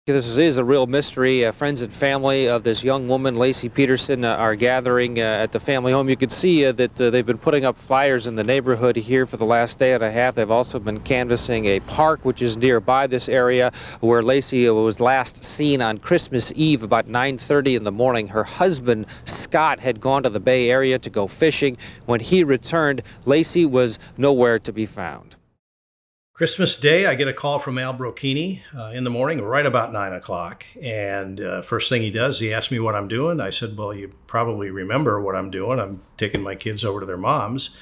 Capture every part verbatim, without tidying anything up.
This is, is a real mystery. Uh, friends and family of this young woman, Laci Peterson, uh, are gathering uh, at the family home. You can see uh, that uh, they've been putting up flyers in the neighborhood here for the last day and a half. They've also been canvassing a park which is nearby this area where Laci was last seen on Christmas Eve about nine thirty in the morning. Her husband, Scott, had gone to the Bay Area to go fishing. When he returned, Laci was nowhere to be found. Christmas Day, I get a call from Al Brocchini uh, in the morning, right about nine o'clock. And uh, first thing he does, he asks me what I'm doing. I said, well, you probably remember what I'm doing. I'm taking my kids over to their mom's.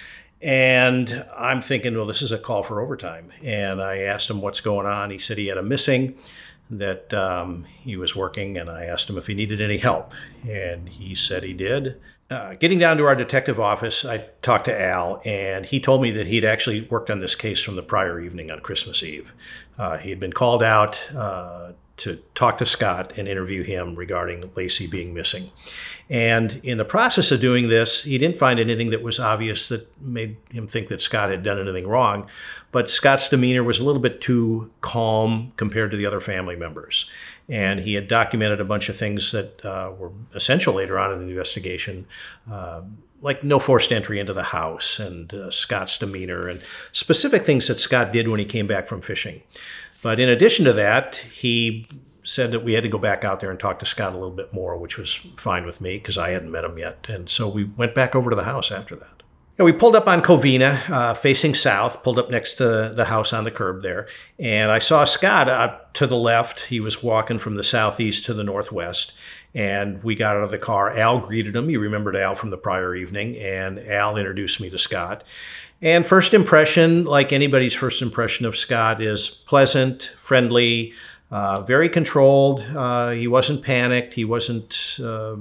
And I'm thinking, well, this is a call for overtime. And I asked him what's going on. He said he had a missing, that um, he was working, and I asked him if he needed any help. And he said he did. Uh, getting down to our detective office, I talked to Al, and he told me that he'd actually worked on this case from the prior evening on Christmas Eve. Uh, he had been called out uh, to talk to Scott and interview him regarding Laci being missing. And in the process of doing this, he didn't find anything that was obvious that made him think that Scott had done anything wrong. But Scott's demeanor was a little bit too calm compared to the other family members. And he had documented a bunch of things that uh, were essential later on in the investigation, uh, like no forced entry into the house and uh, Scott's demeanor and specific things that Scott did when he came back from fishing. But in addition to that, he said that we had to go back out there and talk to Scott a little bit more, which was fine with me because I hadn't met him yet. And so we went back over to the house after that. And we pulled up on Covina, uh, facing south, pulled up next to the house on the curb there. And I saw Scott up to the left. He was walking from the southeast to the northwest. And we got out of the car. Al greeted him. You remembered Al from the prior evening. And Al introduced me to Scott. And first impression, like anybody's first impression of Scott, is pleasant, friendly, uh, very controlled. Uh, he wasn't panicked. He wasn't uh,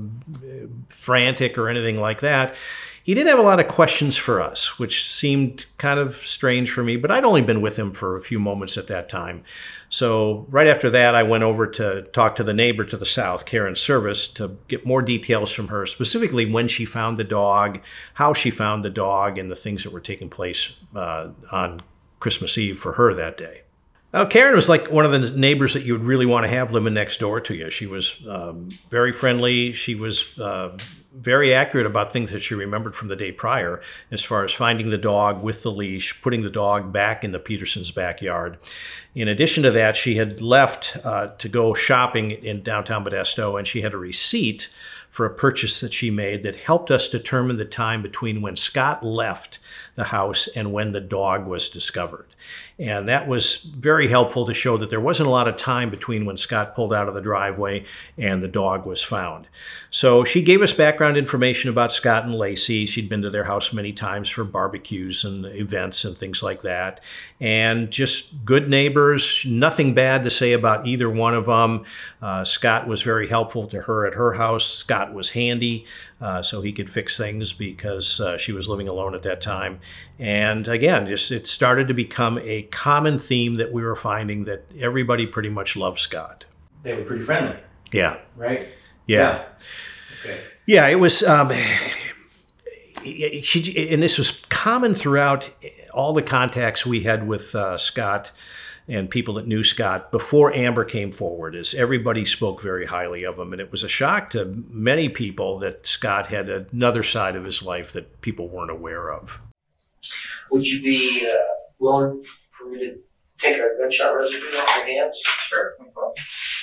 frantic or anything like that. He did have a lot of questions for us, which seemed kind of strange for me, but I'd only been with him for a few moments at that time. So right after that, I went over to talk to the neighbor to the south, Karen Service, to get more details from her, specifically when she found the dog, how she found the dog, and the things that were taking place uh, on Christmas Eve for her that day. Now, Karen was like one of the neighbors that you would really want to have living next door to you. She was um, very friendly. She was uh, very accurate about things that she remembered from the day prior, as far as finding the dog with the leash, putting the dog back in the Petersons' backyard. In addition to that, she had left uh, to go shopping in downtown Modesto, and she had a receipt for a purchase that she made that helped us determine the time between when Scott left the house and when the dog was discovered. And that was very helpful to show that there wasn't a lot of time between when Scott pulled out of the driveway and the dog was found. So she gave us background information about Scott and Laci. She'd been to their house many times for barbecues and events and things like that. And just good neighbors, nothing bad to say about either one of them. Uh, Scott was very helpful to her at her house. Scott was handy, uh, so he could fix things because uh, she was living alone at that time. And again, just it started to become a common theme that we were finding that everybody pretty much loved Scott. They were pretty friendly. Yeah. Right? Yeah. Yeah, okay. yeah it was, um, she, and this was common throughout all the contacts we had with uh, Scott and people that knew Scott before Amber came forward, is everybody spoke very highly of him. And it was a shock to many people that Scott had another side of his life that people weren't aware of. Would you be uh, willing for me to take a gunshot residue off your hands? Sure, no problem.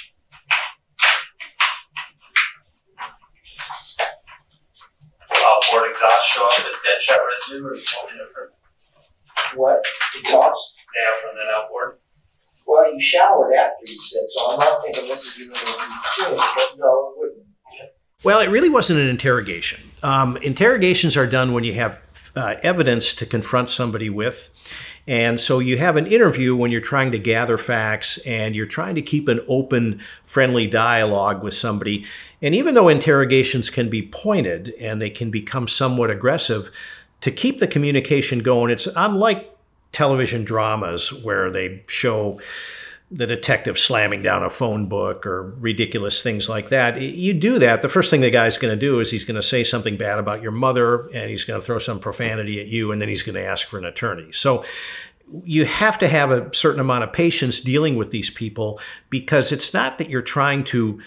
Outboard exhaust show up as gunshot residue or something different? What? Exhaust? Yeah, from that outboard. Well, you showered after you said, so I'm not thinking this is even a routine, but no, it wouldn't. Well, it really wasn't an interrogation. Um, interrogations are done when you have uh, evidence to confront somebody with. And so you have an interview when you're trying to gather facts and you're trying to keep an open, friendly dialogue with somebody. And even though interrogations can be pointed and they can become somewhat aggressive, to keep the communication going, it's unlike television dramas where they show the detective slamming down a phone book or ridiculous things like that. You do that, the first thing the guy's going to do is he's going to say something bad about your mother and he's going to throw some profanity at you and then he's going to ask for an attorney. So you have to have a certain amount of patience dealing with these people, because it's not that you're trying to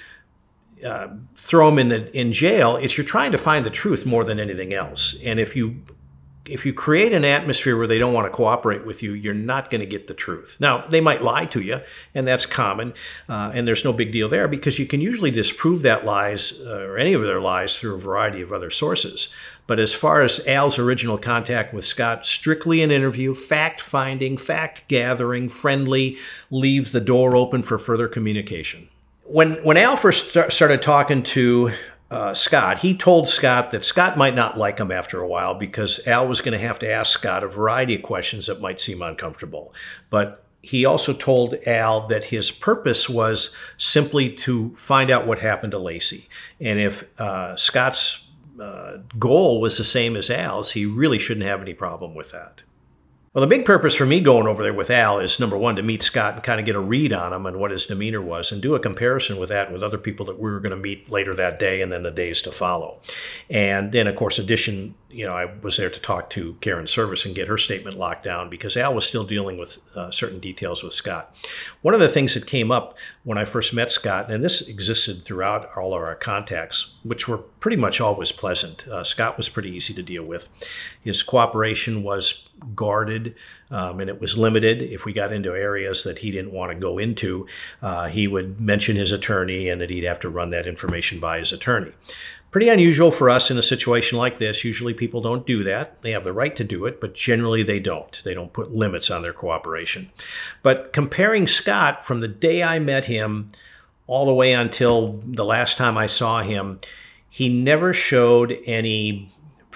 uh, throw them in the, in jail. It's you're trying to find the truth more than anything else. And if you if you create an atmosphere where they don't want to cooperate with you, you're not going to get the truth. Now, they might lie to you, and that's common, uh, and there's no big deal there, because you can usually disprove that lies uh, or any of their lies through a variety of other sources. But as far as Al's original contact with Scott, strictly an interview, fact-finding, fact-gathering, friendly, leave the door open for further communication. When, when Al first st- started talking to Uh, Scott, he told Scott that Scott might not like him after a while, because Al was going to have to ask Scott a variety of questions that might seem uncomfortable. But he also told Al that his purpose was simply to find out what happened to Lacey. And if uh, Scott's uh, goal was the same as Al's, he really shouldn't have any problem with that. Well, the big purpose for me going over there with Al is, number one, to meet Scott and kind of get a read on him and what his demeanor was, and do a comparison with that with other people that we were going to meet later that day and then the days to follow. And then, of course, addition, you know, I was there to talk to Karen Service and get her statement locked down, because Al was still dealing with uh, certain details with Scott. One of the things that came up when I first met Scott, and this existed throughout all of our contacts, which were pretty much always pleasant. Uh, Scott was pretty easy to deal with. His cooperation was guarded, um, and it was limited. If we got into areas that he didn't want to go into, uh, he would mention his attorney, and that he'd have to run that information by his attorney. Pretty unusual for us in a situation like this. Usually people don't do that. They have the right to do it, but generally they don't. They don't put limits on their cooperation. But comparing Scott from the day I met him all the way until the last time I saw him, he never showed any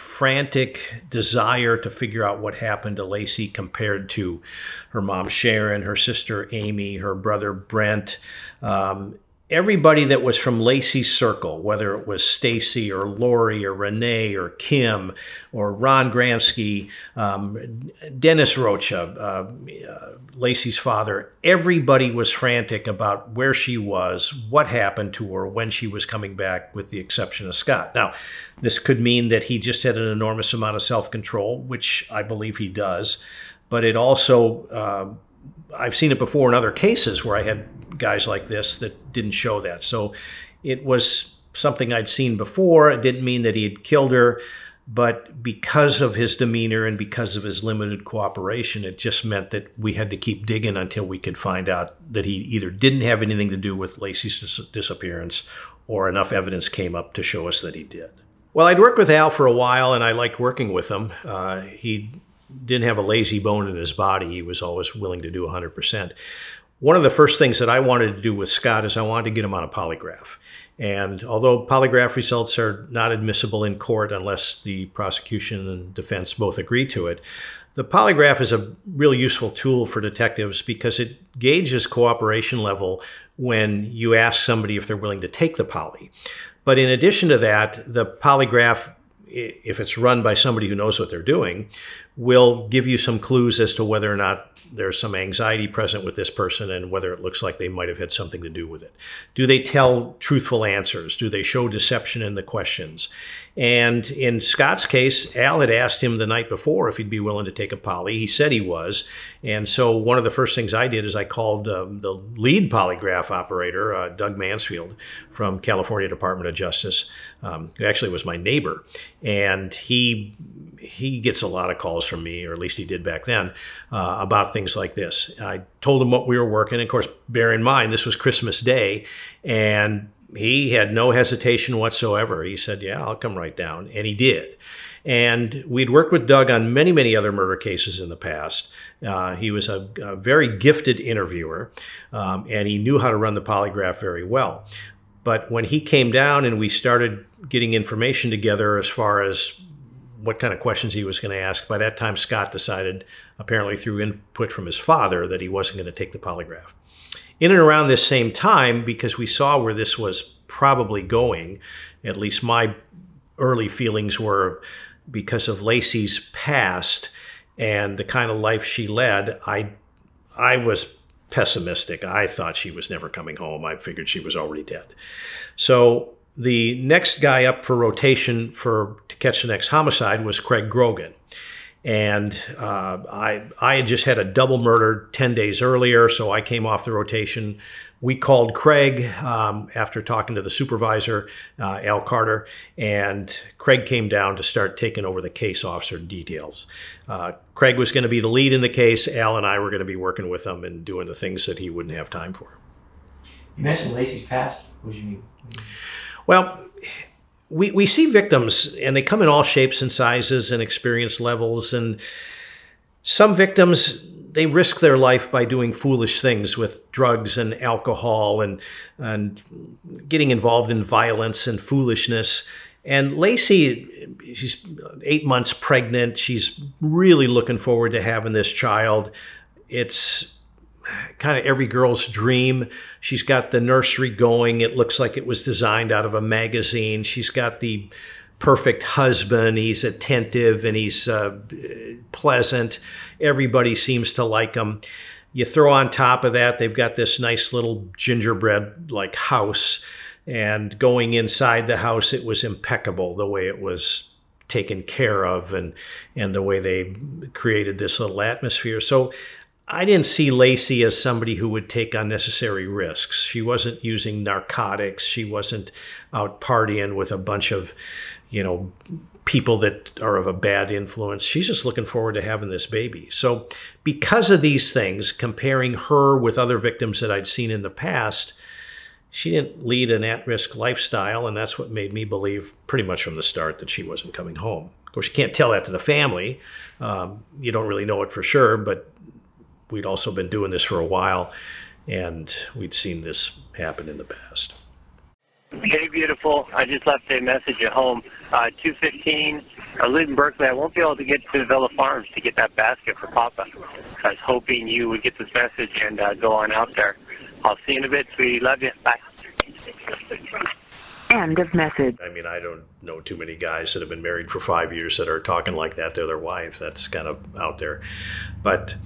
frantic desire to figure out what happened to Lacey compared to her mom Sharon, her sister Amy, her brother Brent. Um, Everybody that was from Lacey's circle, whether it was Stacy or Lori or Renee or Kim or Ron Gransky, um, Dennis Rocha, uh, uh, Lacey's father, everybody was frantic about where she was, what happened to her, when she was coming back, with the exception of Scott. Now, this could mean that he just had an enormous amount of self-control, which I believe he does, but it also, uh, I've seen it before in other cases where I had guys like this that didn't show that. So it was something I'd seen before. It didn't mean that he had killed her, but because of his demeanor and because of his limited cooperation, it just meant that we had to keep digging until we could find out that he either didn't have anything to do with Lacey's dis- disappearance, or enough evidence came up to show us that he did. Well, I'd worked with Al for a while, and I liked working with him. Uh, he didn't have a lazy bone in his body. He was always willing to do one hundred percent. One of the first things that I wanted to do with Scott is I wanted to get him on a polygraph. And although polygraph results are not admissible in court unless the prosecution and defense both agree to it, the polygraph is a really useful tool for detectives, because it gauges cooperation level when you ask somebody if they're willing to take the poly. But in addition to that, the polygraph, if it's run by somebody who knows what they're doing, will give you some clues as to whether or not there's some anxiety present with this person, and whether it looks like they might have had something to do with it. Do they tell truthful answers? Do they show deception in the questions? And in Scott's case, Al had asked him the night before if he'd be willing to take a poly. He said he was. And so one of the first things I did is I called um, the lead polygraph operator, uh, Doug Mansfield from California Department of Justice, um, who actually was my neighbor. And he he gets a lot of calls from me, or at least he did back then, uh, about things like this. I told him what we were working. Of course, bear in mind, this was Christmas Day, and he had no hesitation whatsoever. He said, yeah, I'll come right down. And he did. And we'd worked with Doug on many, many other murder cases in the past. Uh, he was a, a very gifted interviewer, um, and he knew how to run the polygraph very well. But when he came down and we started getting information together as far as what kind of questions he was going to ask, by that time Scott decided, apparently through input from his father, that he wasn't going to take the polygraph. In and around this same time, because we saw where this was probably going, at least my early feelings were, because of Lacey's past and the kind of life she led, I, I was pessimistic. I thought she was never coming home. I figured she was already dead. So the next guy up for rotation for to catch the next homicide was Craig Grogan. And uh, I, I had just had a double murder ten days earlier, so I came off the rotation. We called Craig um, after talking to the supervisor, uh, Al Carter, and Craig came down to start taking over the case officer details. Uh, Craig was going to be the lead in the case. Al and I were going to be working with him and doing the things that he wouldn't have time for. You mentioned Lacey's past. What do you mean? Well, we, we see victims, and they come in all shapes and sizes and experience levels. And some victims, they risk their life by doing foolish things with drugs and alcohol and, and getting involved in violence and foolishness. And Lacey, she's eight months pregnant. She's really looking forward to having this child. It's kind of every girl's dream. She's got the nursery going. It looks like it was designed out of a magazine. She's got the perfect husband. He's attentive and he's uh, pleasant. Everybody seems to like him. You throw on top of that, they've got this nice little gingerbread-like house. And going inside the house, it was impeccable the way it was taken care of and, and the way they created this little atmosphere. So I didn't see Lacey as somebody who would take unnecessary risks. She wasn't using narcotics. She wasn't out partying with a bunch of, you know, people that are of a bad influence. She's just looking forward to having this baby. So because of these things, comparing her with other victims that I'd seen in the past, she didn't lead an at-risk lifestyle, and that's what made me believe pretty much from the start that she wasn't coming home. Of course, you can't tell that to the family. Um, you don't really know it for sure, but we'd also been doing this for a while, and we'd seen this happen in the past. Hey, beautiful. I just left a message at home. Uh, two fifteen, I live in Berkeley. I won't be able to get to Villa Farms to get that basket for Papa. I was hoping you would get this message and uh, go on out there. I'll see you in a bit, sweetie. Love you. Bye. End of message. I mean, I don't know too many guys that have been married for five years that are talking like that to their wife. That's kind of out there. But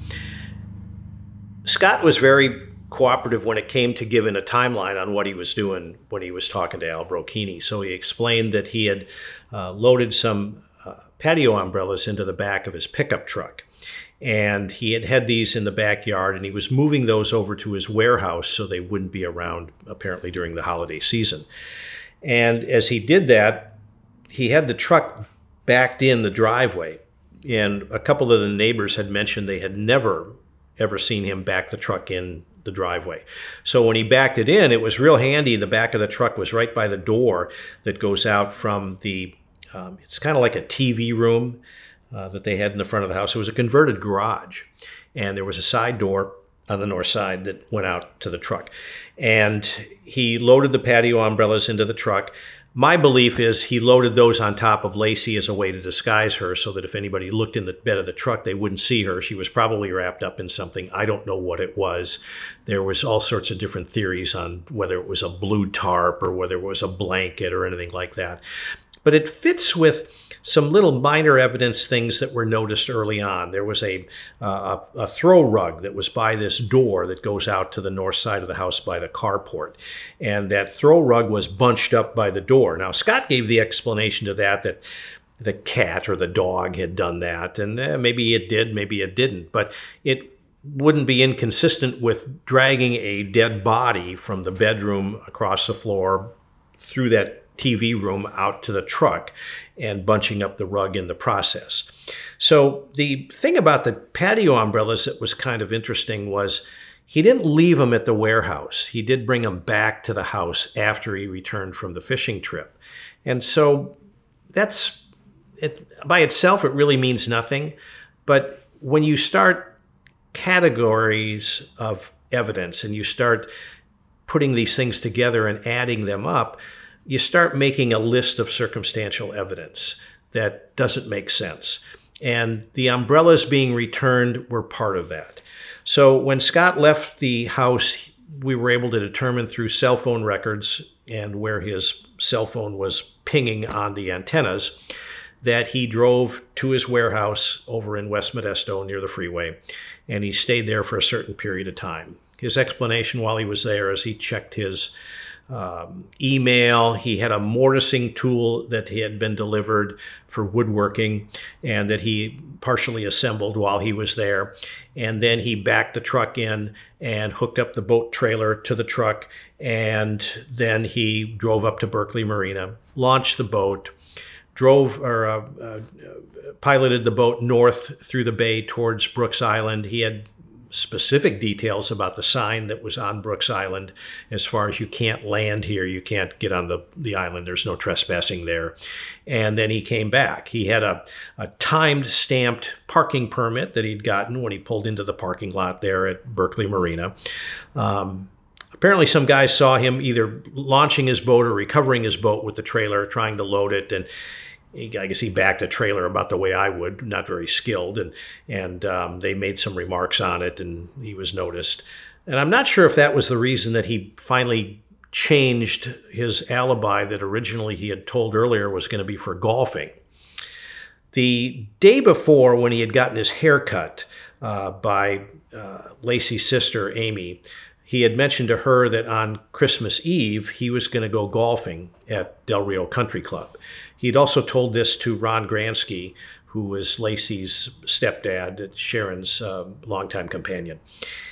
Scott was very cooperative when it came to giving a timeline on what he was doing when he was talking to Al Brocchini. So he explained that he had uh, loaded some uh, patio umbrellas into the back of his pickup truck. And he had had these in the backyard, and he was moving those over to his warehouse so they wouldn't be around, apparently, during the holiday season. And as he did that, he had the truck backed in the driveway. And a couple of the neighbors had mentioned they had never, ever seen him back the truck in the driveway. So when he backed it in, it was real handy. The back of the truck was right by the door that goes out from the, um, it's kind of like a T V room uh, that they had in the front of the house. It was a converted garage. And there was a side door on the north side that went out to the truck. And he loaded the patio umbrellas into the truck. My belief is he loaded those on top of Lacey as a way to disguise her so that if anybody looked in the bed of the truck, they wouldn't see her. She was probably wrapped up in something. I don't know what it was. There was all sorts of different theories on whether it was a blue tarp or whether it was a blanket or anything like that. But it fits with some little minor evidence things that were noticed early on. There was a, uh, a, a throw rug that was by this door that goes out to the north side of the house by the carport. And that throw rug was bunched up by the door. Now, Scott gave the explanation to that, that the cat or the dog had done that. And eh, maybe it did, maybe it didn't. But it wouldn't be inconsistent with dragging a dead body from the bedroom across the floor through that T V room out to the truck and bunching up the rug in the process. So the thing about the patio umbrellas that was kind of interesting was he didn't leave them at the warehouse. He did bring them back to the house after he returned from the fishing trip. And so that's, it, by itself, it really means nothing. But when you start categories of evidence and you start putting these things together and adding them up, you start making a list of circumstantial evidence that doesn't make sense. And the umbrellas being returned were part of that. So when Scott left the house, we were able to determine through cell phone records and where his cell phone was pinging on the antennas that he drove to his warehouse over in West Modesto near the freeway, and he stayed there for a certain period of time. his explanation while he was there is he checked his um, email. He had a mortising tool that he had been delivered for woodworking and that he partially assembled while he was there. And then he backed the truck in and hooked up the boat trailer to the truck. And then he drove up to Berkeley Marina, launched the boat, drove or uh, uh, piloted the boat north through the bay towards Brooks Island. He had specific details about the sign that was on Brooks Island as far as you can't land here, you can't get on the, the island, there's no trespassing there. And then he came back. He had a, a timed stamped parking permit that he'd gotten when he pulled into the parking lot there at Berkeley Marina. Um, apparently some guys saw him either launching his boat or recovering his boat with the trailer, trying to load it, and He, I guess he backed a trailer about the way I would, not very skilled, and and um, they made some remarks on it, and he was noticed. And I'm not sure if that was the reason that he finally changed his alibi that originally he had told earlier was going to be for golfing. The day before, when he had gotten his hair cut uh, by uh, Lacey's sister, Amy, he had mentioned to her that on Christmas Eve, he was going to go golfing at Del Rio Country Club. He'd also told this to Ron Gransky, who was Lacey's stepdad, Sharon's uh, longtime companion.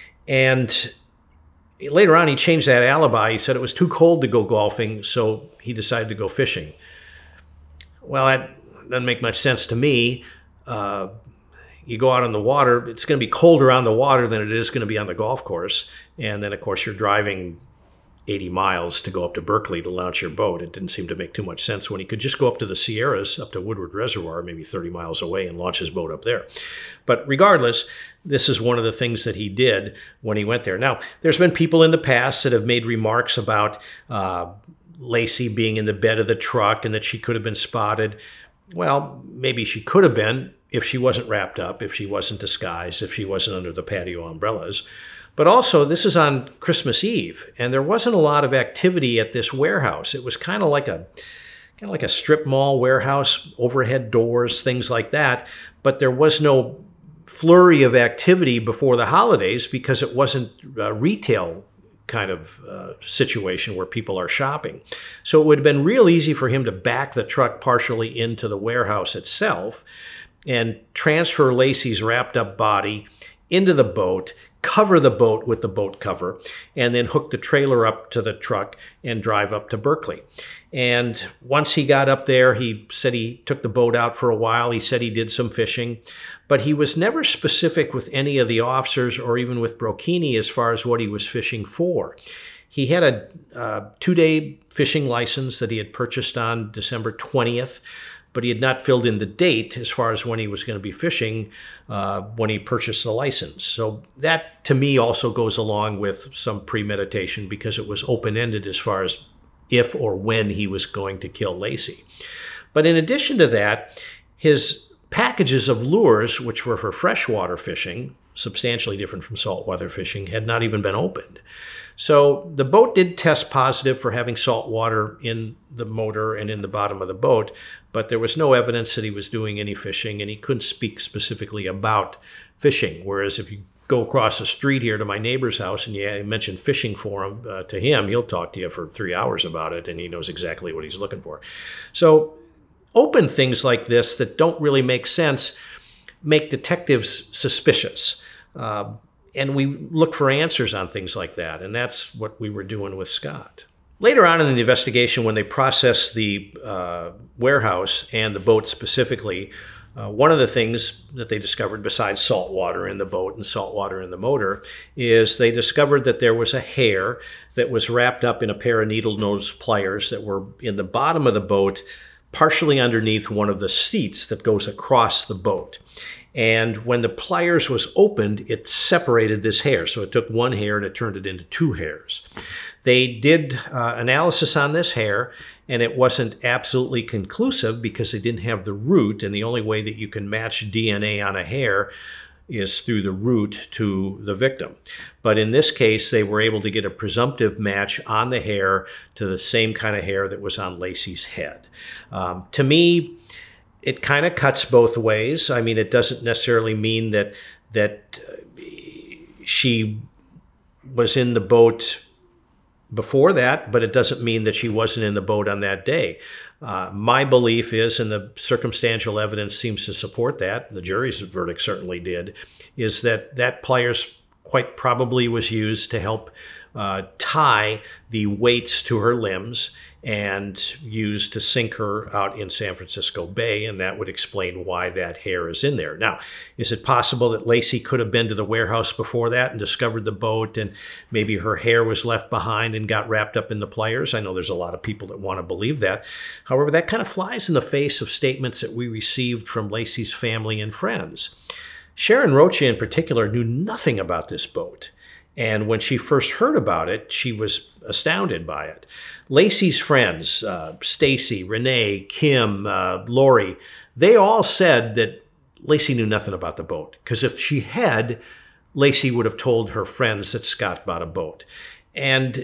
And later on, he changed that alibi. He said it was too cold to go golfing, so he decided to go fishing. Well, that doesn't make much sense to me. Uh, you go out on the water, it's going to be colder on the water than it is going to be on the golf course. And then, of course, you're driving eighty miles to go up to Berkeley to launch your boat. It didn't seem to make too much sense when he could just go up to the Sierras, up to Woodward Reservoir, maybe thirty miles away, and launch his boat up there. But regardless, this is one of the things that he did when he went there. Now, there's been people in the past that have made remarks about uh, Lacey being in the bed of the truck and that she could have been spotted. Well, maybe she could have been if she wasn't wrapped up, if she wasn't disguised, if she wasn't under the patio umbrellas. But also, this is on Christmas Eve, and there wasn't a lot of activity at this warehouse. It was kind of like a kind of like a strip mall warehouse, overhead doors, things like that. But there was no flurry of activity before the holidays because it wasn't a retail kind of uh, situation where people are shopping. So it would have been real easy for him to back the truck partially into the warehouse itself and transfer Lacey's wrapped up body into the boat, cover the boat with the boat cover, and then hook the trailer up to the truck and drive up to Berkeley. And once he got up there, he said he took the boat out for a while. He said he did some fishing, but he was never specific with any of the officers or even with Brocchini as far as what he was fishing for. He had a uh, two-day fishing license that he had purchased on December twentieth, but he had not filled in the date as far as when he was going to be fishing uh, when he purchased the license. So that, to me, also goes along with some premeditation because it was open-ended as far as if or when he was going to kill Lacey. But in addition to that, his packages of lures, which were for freshwater fishing, substantially different from saltwater fishing, had not even been opened. So the boat did test positive for having salt water in the motor and in the bottom of the boat, but there was no evidence that he was doing any fishing, and he couldn't speak specifically about fishing. Whereas if you go across the street here to my neighbor's house and you mention fishing for him, uh, to him, he'll talk to you for three hours about it, and he knows exactly what he's looking for. So open things like this that don't really make sense make detectives suspicious. Uh, and we look for answers on things like that, and that's what we were doing with Scott. Later on in the investigation, when they processed the uh, warehouse and the boat specifically, uh, one of the things that they discovered, besides salt water in the boat and salt water in the motor, is they discovered that there was a hair that was wrapped up in a pair of needle-nose pliers that were in the bottom of the boat, partially underneath one of the seats that goes across the boat. And when the pliers was opened, it separated this hair. So it took one hair and it turned it into two hairs. They did uh, analysis on this hair, and it wasn't absolutely conclusive because they didn't have the root. And the only way that you can match D N A on a hair is through the root to the victim. But in this case, they were able to get a presumptive match on the hair to the same kind of hair that was on Lacey's head. Um, to me, it kind of cuts both ways. I mean, it doesn't necessarily mean that that uh, she was in the boat before that, but it doesn't mean that she wasn't in the boat on that day. Uh, my belief is, and the circumstantial evidence seems to support that, the jury's verdict certainly did, is that that pliers quite probably was used to help uh, tie the weights to her limbs and used to sink her out in San Francisco Bay, and that would explain why that hair is in there. Now, is it possible that Laci could have been to the warehouse before that and discovered the boat, and maybe her hair was left behind and got wrapped up in the pliers? I know there's a lot of people that want to believe that. However, that kind of flies in the face of statements that we received from Laci's family and friends. Sharon Rocha in particular knew nothing about this boat. And when she first heard about it, she was astounded by it. Laci's friends, uh, Stacy, Renee, Kim, uh, Lori, they all said that Laci knew nothing about the boat. Because if she had, Laci would have told her friends that Scott bought a boat. And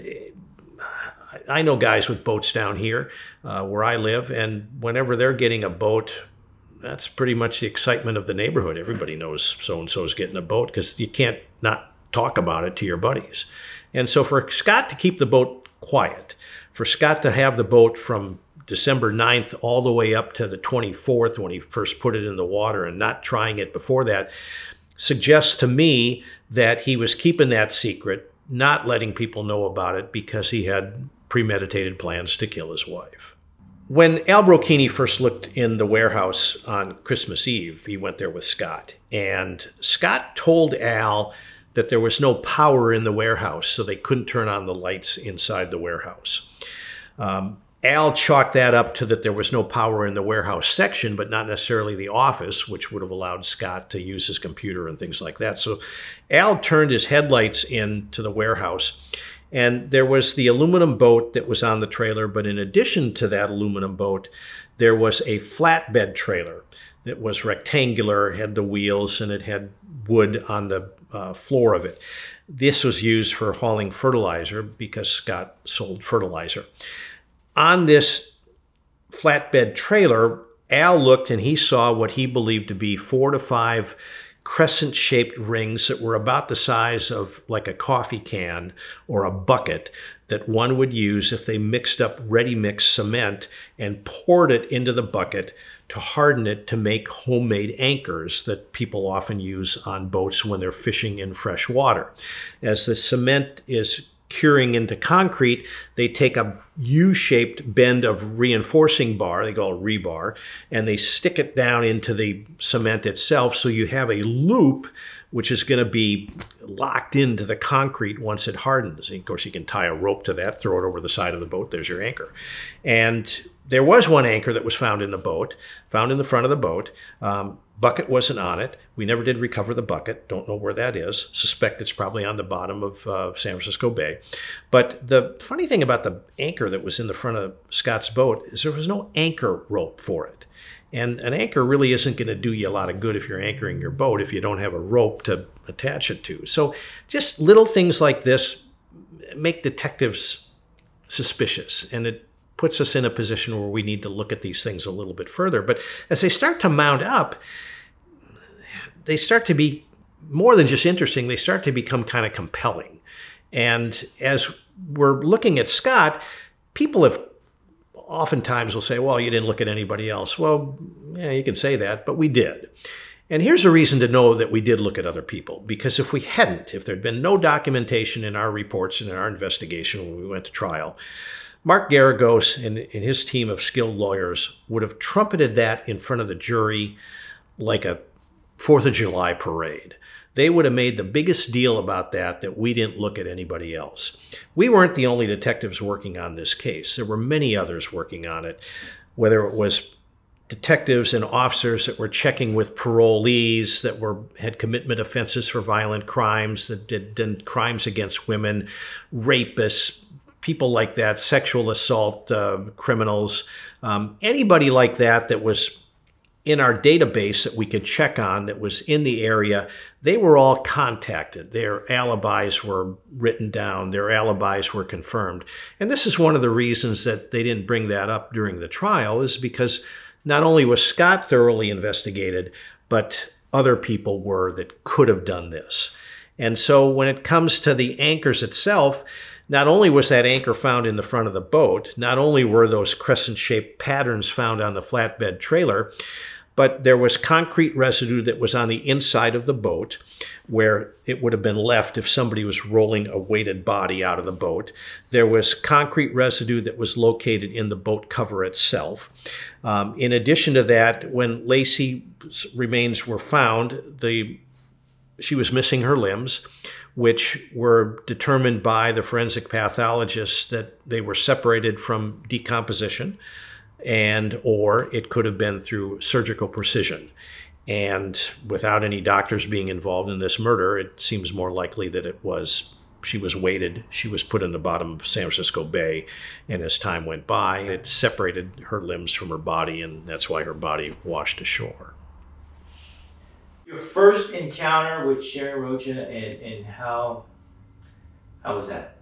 I know guys with boats down here uh, where I live, and whenever they're getting a boat, that's pretty much the excitement of the neighborhood. Everybody knows so-and-so's getting a boat because you can't not talk about it to your buddies. And so for Scott to keep the boat quiet, for Scott to have the boat from December ninth all the way up to the twenty-fourth when he first put it in the water and not trying it before that, suggests to me that he was keeping that secret, not letting people know about it because he had premeditated plans to kill his wife. When Al Brocchini first looked in the warehouse on Christmas Eve, he went there with Scott. And Scott told Al that there was no power in the warehouse, so they couldn't turn on the lights inside the warehouse. Um, Al chalked that up to that there was no power in the warehouse section, but not necessarily the office, which would have allowed Scott to use his computer and things like that. So Al turned his headlights into the warehouse, and there was the aluminum boat that was on the trailer, but in addition to that aluminum boat, there was a flatbed trailer that was rectangular, had the wheels, and it had wood on the uh, floor of it. This was used for hauling fertilizer because Scott sold fertilizer. On this flatbed trailer, Al looked and he saw what he believed to be four to five crescent-shaped rings that were about the size of like a coffee can or a bucket that one would use if they mixed up ready-mix cement and poured it into the bucket to harden it to make homemade anchors that people often use on boats when they're fishing in fresh water. As the cement is curing into concrete, they take a U-shaped bend of reinforcing bar, they call it rebar, and they stick it down into the cement itself so you have a loop which is going to be locked into the concrete once it hardens. And of course, you can tie a rope to that, throw it over the side of the boat, there's your anchor. And there was one anchor that was found in the boat, found in the front of the boat. Um, bucket wasn't on it. We never did recover the bucket. Don't know where that is. Suspect it's probably on the bottom of uh, San Francisco Bay. But the funny thing about the anchor that was in the front of Scott's boat is there was no anchor rope for it. And an anchor really isn't going to do you a lot of good if you're anchoring your boat if you don't have a rope to attach it to. So just little things like this make detectives suspicious, and it puts us in a position where we need to look at these things a little bit further. But as they start to mount up, they start to be more than just interesting. They start to become kind of compelling. And as we're looking at Scott, people have oftentimes will say, well, you didn't look at anybody else. Well, yeah, you can say that, but we did. And here's a reason to know that we did look at other people, because if we hadn't, if there'd been no documentation in our reports and in our investigation when we went to trial, Mark Garagos and, and his team of skilled lawyers would have trumpeted that in front of the jury like a Fourth of July parade. They would have made the biggest deal about that, that we didn't look at anybody else. We weren't the only detectives working on this case. There were many others working on it, whether it was detectives and officers that were checking with parolees that were had commitment offenses for violent crimes, that did, did crimes against women, rapists, people like that, sexual assault uh, criminals, um, anybody like that that was in our database that we could check on that was in the area, they were all contacted. Their alibis were written down. Their alibis were confirmed. And this is one of the reasons that they didn't bring that up during the trial, is because not only was Scott thoroughly investigated, but other people were that could have done this. And so when it comes to the anchors itself, not only was that anchor found in the front of the boat, not only were those crescent-shaped patterns found on the flatbed trailer, but there was concrete residue that was on the inside of the boat where it would have been left if somebody was rolling a weighted body out of the boat. There was concrete residue that was located in the boat cover itself. Um, in addition to that, when Lacey's remains were found, the she was missing her limbs, which were determined by the forensic pathologists that they were separated from decomposition, and or it could have been through surgical precision. And without any doctors being involved in this murder, it seems more likely that it was she was weighted, she was put in the bottom of San Francisco Bay, and as time went by, it separated her limbs from her body, and that's why her body washed ashore. Your first encounter with Sharon Rocha, and, and how how was that?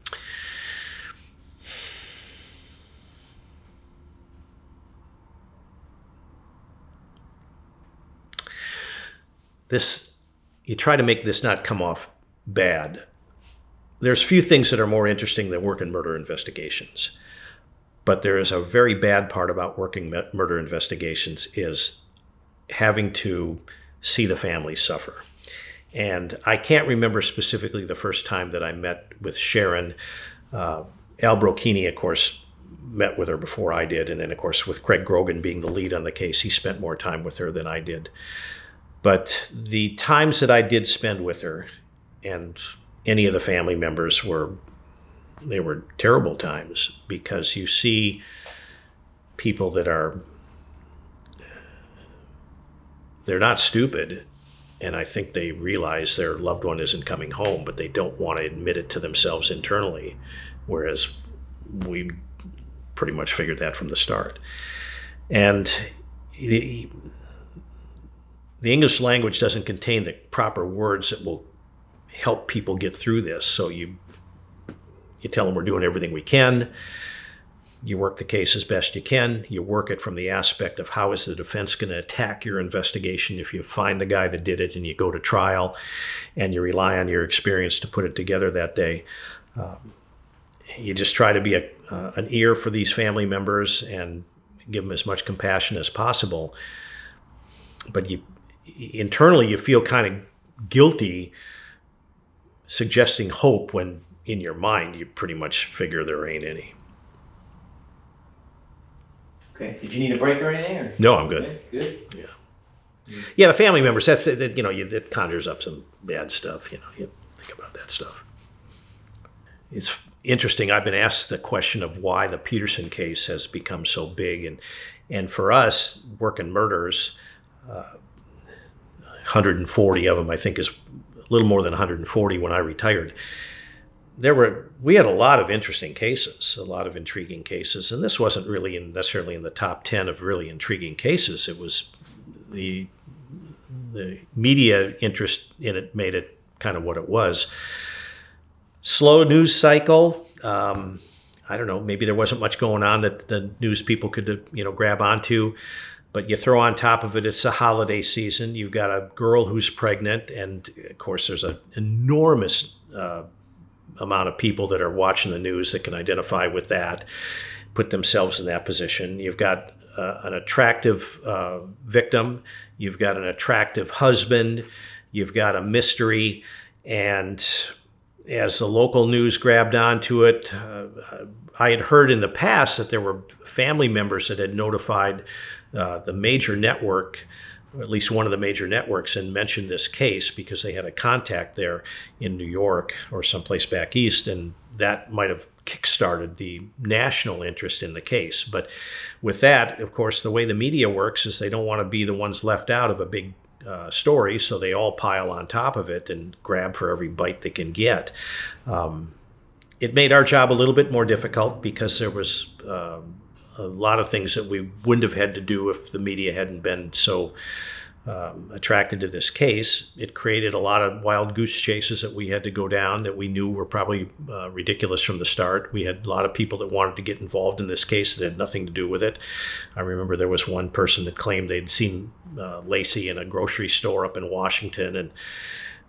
This, you try to make this not come off bad. There's few things that are more interesting than working murder investigations. But there is a very bad part about working murder investigations is having to see the family suffer. And I can't remember specifically the first time that I met with Sharon. Uh, Al Brocchini, of course, met with her before I did. And then, of course, with Craig Grogan being the lead on the case, he spent more time with her than I did. But the times that I did spend with her and any of the family members were, they were terrible times, because you see people that are, they're not stupid, and I think they realize their loved one isn't coming home, but they don't want to admit it to themselves internally, whereas we pretty much figured that from the start. And the, the English language doesn't contain the proper words that will help people get through this, so you you tell them we're doing everything we can. You work the case as best you can. You work it from the aspect of how is the defense going to attack your investigation if you find the guy that did it and you go to trial, and you rely on your experience to put it together that day. Um, you just try to be a, uh, an ear for these family members and give them as much compassion as possible. But you internally you feel kind of guilty suggesting hope when in your mind you pretty much figure there ain't any. Okay. Did you need a break or anything? Or? No, I'm good. Okay, good. Yeah. Yeah, the family members, that's, that, you know, you, that conjures up some bad stuff, you know, you think about that stuff. It's interesting, I've been asked the question of why the Peterson case has become so big, and and for us, working murders, uh, one hundred forty of them, I think, is a little more than one hundred forty when I retired. There were, we had a lot of interesting cases, a lot of intriguing cases, and this wasn't really in, necessarily in the top ten of really intriguing cases. It was the the media interest in it made it kind of what it was. Slow news cycle. Um, I don't know. Maybe there wasn't much going on that the news people could, you know, grab onto. But you throw on top of it, it's a holiday season. You've got a girl who's pregnant, and of course, there's an enormous uh, amount of people that are watching the news that can identify with that, put themselves in that position. You've got uh, an attractive uh, victim. You've got an attractive husband. You've got a mystery. And as the local news grabbed onto it, uh, I had heard in the past that there were family members that had notified uh, the major network, or at least one of the major networks, and mentioned this case because they had a contact there in New York or someplace back east, and that might have kickstarted the national interest in the case. But with that, of course, the way the media works is they don't want to be the ones left out of a big uh, story, so they all pile on top of it and grab for every bite they can get. Um, it made our job a little bit more difficult because there was um, a lot of things that we wouldn't have had to do if the media hadn't been so um, attracted to this case. It created a lot of wild goose chases that we had to go down that we knew were probably uh, ridiculous from the start. We had a lot of people that wanted to get involved in this case that had nothing to do with it. I remember there was one person that claimed they'd seen uh, Laci in a grocery store up in Washington, and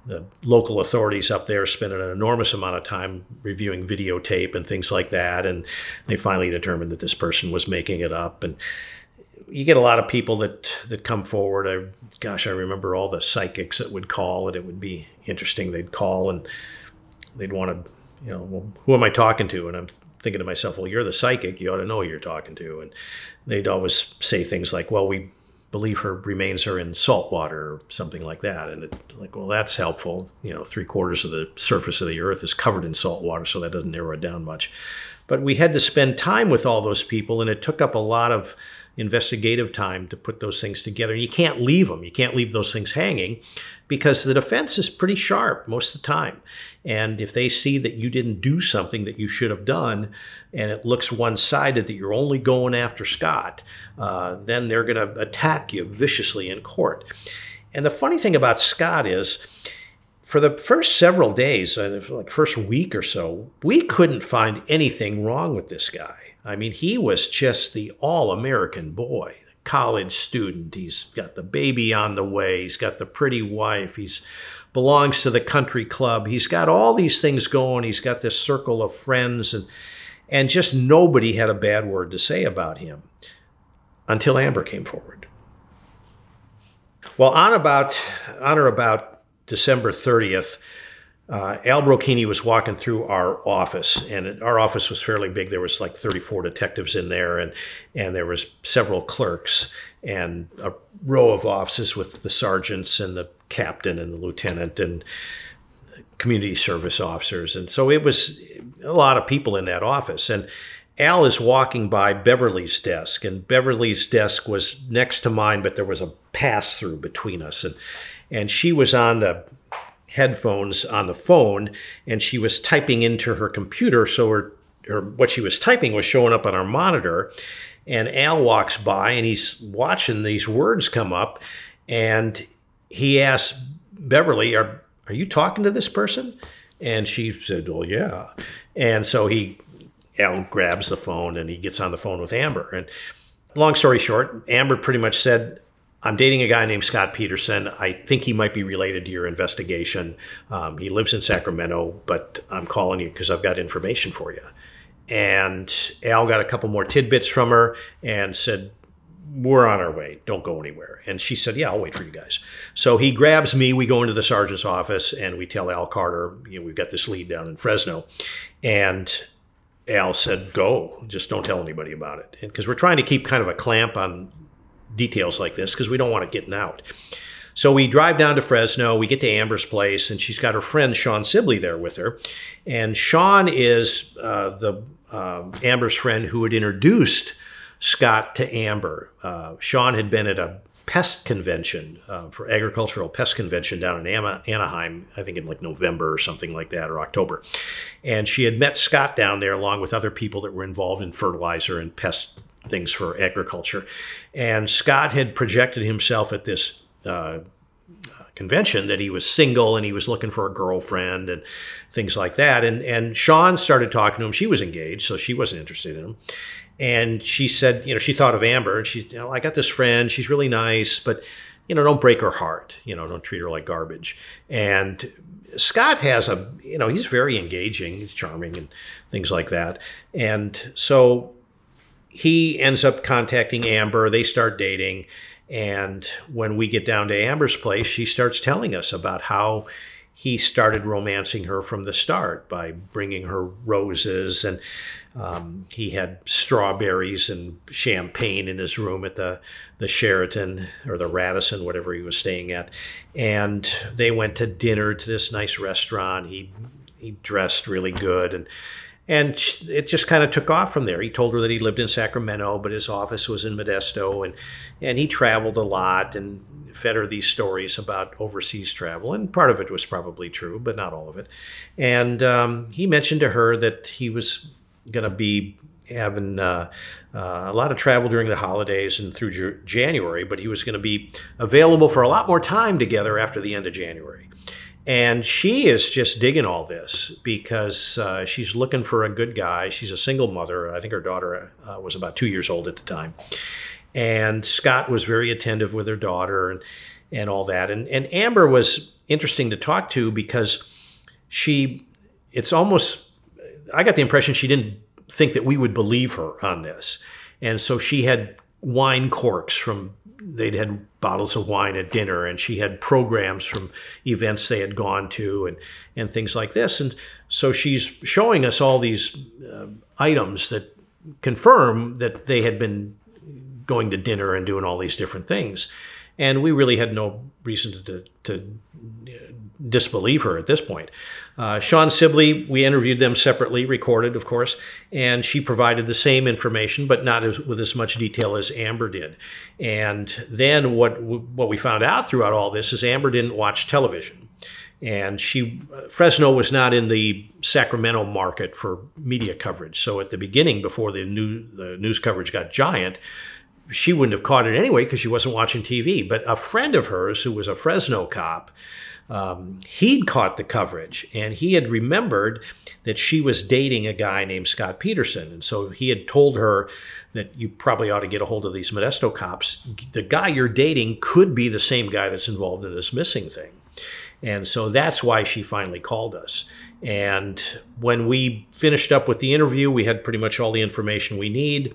the local authorities up there spent an enormous amount of time reviewing videotape and things like that, and they finally determined that this person was making it up. And you get a lot of people that, that come forward. I, gosh, I remember all the psychics that would call, and it would be interesting. They'd call and they'd want to, you know, well, who am I talking to? And I'm thinking to myself, well, you're the psychic. You ought to know who you're talking to. And they'd always say things like, well, we believe her remains are in salt water or something like that. And it, like, well, that's helpful. You know, three quarters of the surface of the earth is covered in salt water, so that doesn't narrow it down much. But we had to spend time with all those people, and it took up a lot of investigative time to put those things together. And you can't leave them. You can't leave those things hanging because the defense is pretty sharp most of the time. And if they see that you didn't do something that you should have done, and it looks one-sided that you're only going after Scott, uh, then they're going to attack you viciously in court. And the funny thing about Scott is, for the first several days, uh, like first week or so, we couldn't find anything wrong with this guy. I mean, he was just the all-American boy, the college student. He's got the baby on the way. He's got the pretty wife. He's belongs to the country club. He's got all these things going. He's got this circle of friends, and and just nobody had a bad word to say about him until Amber came forward. Well, on about on or about December thirtieth, uh, Al Brocchini was walking through our office, and it, our office was fairly big. There was like thirty-four detectives in there, and and there was several clerks and a row of offices with the sergeants and the captain and the lieutenant and community service officers. And so it was a lot of people in that office. And Al is walking by Beverly's desk, and Beverly's desk was next to mine, but there was a pass-through between us. And and she was on the headphones on the phone, and she was typing into her computer, so her, her what she was typing was showing up on our monitor. And Al walks by, and he's watching these words come up, and he asks Beverly, are, are you talking to this person? And she said, well, yeah. And so he, Al grabs the phone, and he gets on the phone with Amber. And long story short, Amber pretty much said, I'm dating a guy named Scott Peterson. I think he might be related to your investigation. Um, he lives in Sacramento, but I'm calling you because I've got information for you. And Al got a couple more tidbits from her and said, we're on our way. Don't go anywhere. And she said, yeah, I'll wait for you guys. So he grabs me. We go into the sergeant's office, and we tell Al Carter, you know, we've got this lead down in Fresno. And Al said, go. Just don't tell anybody about it. Because we're trying to keep kind of a clamp on details like this because we don't want it getting out. So we drive down to Fresno. We get to Amber's place, and she's got her friend Sean Sibley there with her. And Sean is uh, the uh, Amber's friend who had introduced Scott to Amber. Uh, Sean had been at a pest convention, uh, for agricultural pest convention down in Anaheim, I think in like November or something like that, or October. And she had met Scott down there along with other people that were involved in fertilizer and pest things for agriculture. And Scott had projected himself at this uh, convention that he was single and he was looking for a girlfriend and things like that. And, and Sean started talking to him. She was engaged, so she wasn't interested in him. And she said, you know, she thought of Amber, and she, you know, I got this friend. She's really nice, but, you know, don't break her heart. You know, don't treat her like garbage. And Scott has a, you know, he's very engaging. He's charming and things like that. And so he ends up contacting Amber. They start dating. And when we get down to Amber's place, she starts telling us about how he started romancing her from the start by bringing her roses, and um, he had strawberries and champagne in his room at the, the Sheraton or the Radisson, whatever he was staying at. And they went to dinner to this nice restaurant. He he dressed really good, and and it just kind of took off from there. He told her that he lived in Sacramento, but his office was in Modesto, and and he traveled a lot and fed her these stories about overseas travel, and part of it was probably true, but not all of it. And um, he mentioned to her that he was going to be having uh, uh, a lot of travel during the holidays and through J- January, but he was going to be available for a lot more time together after the end of January. And she is just digging all this because uh, she's looking for a good guy. She's a single mother. I think her daughter uh, was about two years old at the time. And Scott was very attentive with her daughter. And, and all that. And, and Amber was interesting to talk to because she, it's almost, I got the impression she didn't think that we would believe her on this. And so she had wine corks from, they'd had bottles of wine at dinner, and she had programs from events they had gone to and, and things like this. And so she's showing us all these uh, items that confirm that they had been going to dinner and doing all these different things. And we really had no reason to, to, to disbelieve her at this point. Uh, Sean Sibley, we interviewed them separately, recorded, of course, and she provided the same information, but not as, with as much detail as Amber did. And then what what we found out throughout all this is Amber didn't watch television. And she, Fresno was not in the Sacramento market for media coverage. So at the beginning, before the, new, the news coverage got giant, she wouldn't have caught it anyway because she wasn't watching T V. But a friend of hers who was a Fresno cop, um, he'd caught the coverage, and he had remembered that she was dating a guy named Scott Peterson. And so he had told her that you probably ought to get a hold of these Modesto cops. The guy you're dating could be the same guy that's involved in this missing thing. And so that's why she finally called us. And when we finished up with the interview, we had pretty much all the information we need.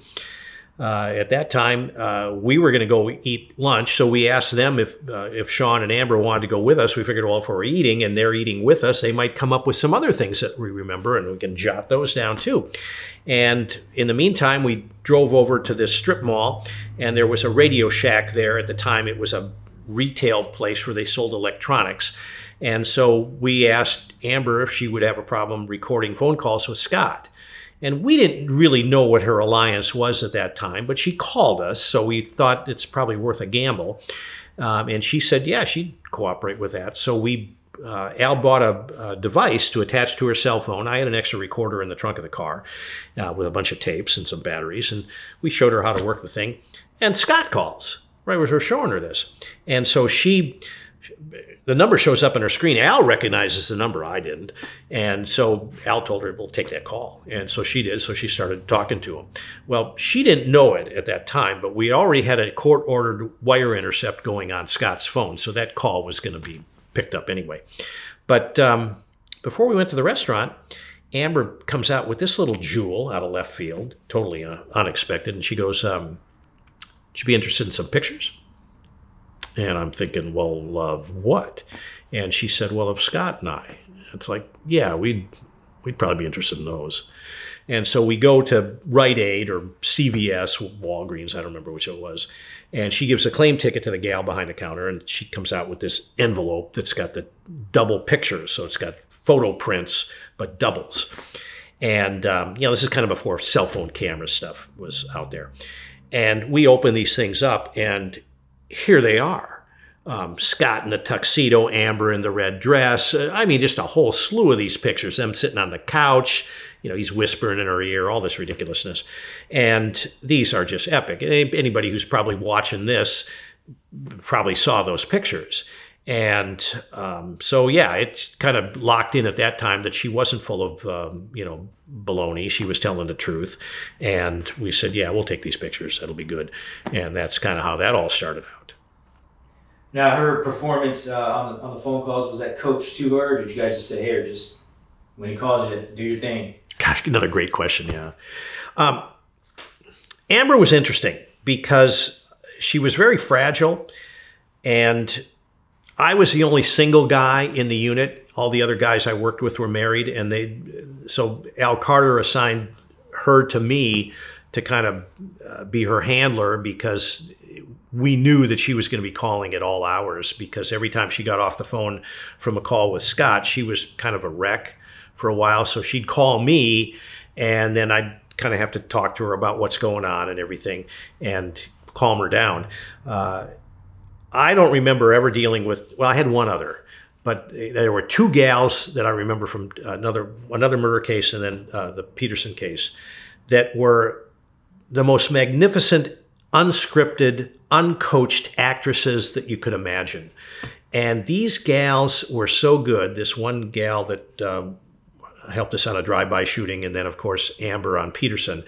Uh, at that time, uh, we were going to go eat lunch, so we asked them if uh, if Sean and Amber wanted to go with us. We figured, well, if we're eating and they're eating with us, they might come up with some other things that we remember, and we can jot those down too. And in the meantime, we drove over to this strip mall, and there was a Radio Shack there. At the time, it was a retail place where they sold electronics. And so we asked Amber if she would have a problem recording phone calls with Scott. And we didn't really know what her alliance was at that time, but she called us, so we thought it's probably worth a gamble. Um, and she said, yeah, she'd cooperate with that. So we, uh, Al bought a, a device to attach to her cell phone. I had an extra recorder in the trunk of the car uh, with a bunch of tapes and some batteries, and we showed her how to work the thing. And Scott calls, right, was her showing her this. And so she... the number shows up on her screen. Al recognizes the number. I didn't. And so Al told her, well, take that call. And so she did. So she started talking to him. Well, she didn't know it at that time, but we already had a court-ordered wire intercept going on Scott's phone. So that call was going to be picked up anyway. But um, before we went to the restaurant, Amber comes out with this little jewel out of left field, totally uh, unexpected. And she goes, um, would you be interested in some pictures? And I'm thinking, well, of uh, what? And she said, well, of Scott and I. It's like, yeah, we'd we'd probably be interested in those. And so we go to Rite Aid or C V S, Walgreens, I don't remember which it was. And she gives a claim ticket to the gal behind the counter, and she comes out with this envelope that's got the double pictures. So it's got photo prints, but doubles. And, um, you know, this is kind of before cell phone camera stuff was out there. And we open these things up, and here they are. Um, Scott in the tuxedo, Amber in the red dress. Uh, I mean, just a whole slew of these pictures. Them sitting on the couch. You know, he's whispering in her ear, all this ridiculousness. And these are just epic. Anybody who's probably watching this probably saw those pictures. And um, so, yeah, it's kind of locked in at that time that she wasn't full of, um, you know, baloney. She was telling the truth. And we said, yeah, we'll take these pictures. That'll be good. And that's kind of how that all started out. Now, her performance uh, on, the, on the phone calls, was that coached to her? Or did you guys just say, hey, just when he calls you, do your thing? Gosh, another great question, yeah. Um, Amber was interesting because she was very fragile, and I was the only single guy in the unit. All the other guys I worked with were married, and they so Al Carter assigned her to me to kind of uh, be her handler because we knew that she was going to be calling at all hours, because every time she got off the phone from a call with Scott, she was kind of a wreck for a while. So she'd call me, and then I'd kind of have to talk to her about what's going on and everything and calm her down. Uh, I don't remember ever dealing with, well, I had one other, but there were two gals that I remember from another another murder case and then uh, the Peterson case that were the most magnificent, unscripted, uncoached actresses that you could imagine. And these gals were so good. This one gal that um, helped us on a drive-by shooting, and then, of course, Amber on Peterson.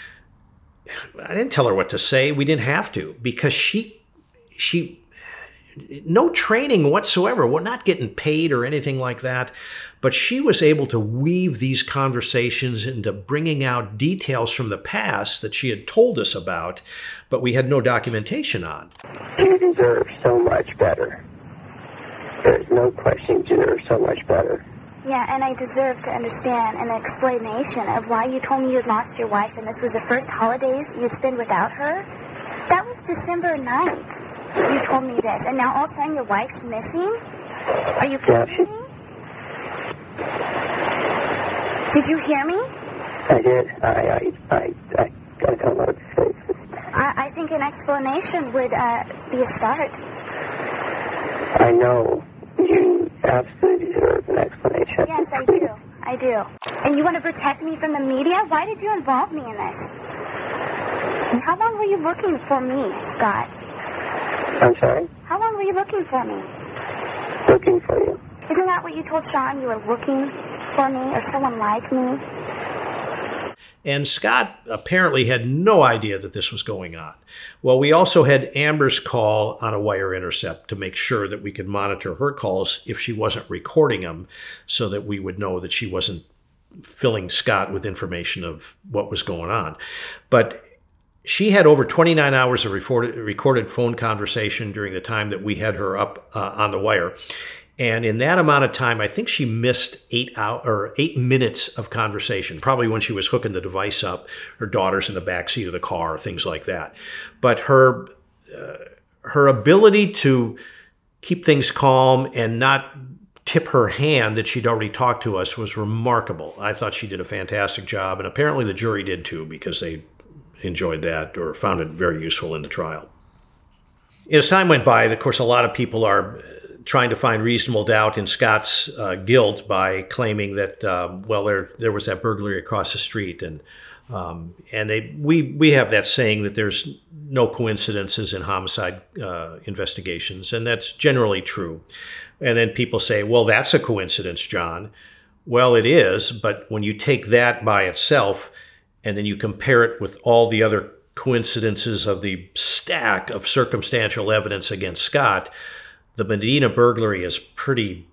I didn't tell her what to say. We didn't have to, because she she no training whatsoever. We're not getting paid or anything like that. But she was able to weave these conversations into bringing out details from the past that she had told us about, but we had no documentation on. You deserve so much better. There's no question you deserve so much better. Yeah, and I deserve to understand an explanation of why you told me you'd lost your wife and this was the first holidays you'd spend without her. That was December ninth. You told me this, and now all of a sudden your wife's missing? Are you kidding me? Did you hear me? I did. I, I, I, I, I don't know what to say. I, I think an explanation would uh, be a start. I know you absolutely deserve an explanation. Yes, I do. I do. And you want to protect me from the media? Why did you involve me in this? And how long were you looking for me, Scott? I'm sorry? How long were you looking for me? Looking for you. Isn't that what you told Sean? You were looking for me or someone like me? And Scott apparently had no idea that this was going on. Well, we also had Amber's call on a wire intercept to make sure that we could monitor her calls if she wasn't recording them, so that we would know that she wasn't filling Scott with information of what was going on. But she had over twenty-nine hours of recorded, recorded phone conversation during the time that we had her up uh, on the wire. And in that amount of time, I think she missed eight hour, or eight minutes of conversation, probably when she was hooking the device up, her daughter's in the back seat of the car, things like that. But her uh, her ability to keep things calm and not tip her hand that she'd already talked to us was remarkable. I thought she did a fantastic job, and apparently the jury did too, because they enjoyed that or found it very useful in the trial. As time went by, of course, a lot of people are trying to find reasonable doubt in Scott's uh, guilt by claiming that, um, well, there there was that burglary across the street, and um, and they we we have that saying that there's no coincidences in homicide uh, investigations, and that's generally true. And then people say, well, that's a coincidence, John. Well, it is, but when you take that by itself and then you compare it with all the other coincidences of the stack of circumstantial evidence against Scott, the Medina burglary is pretty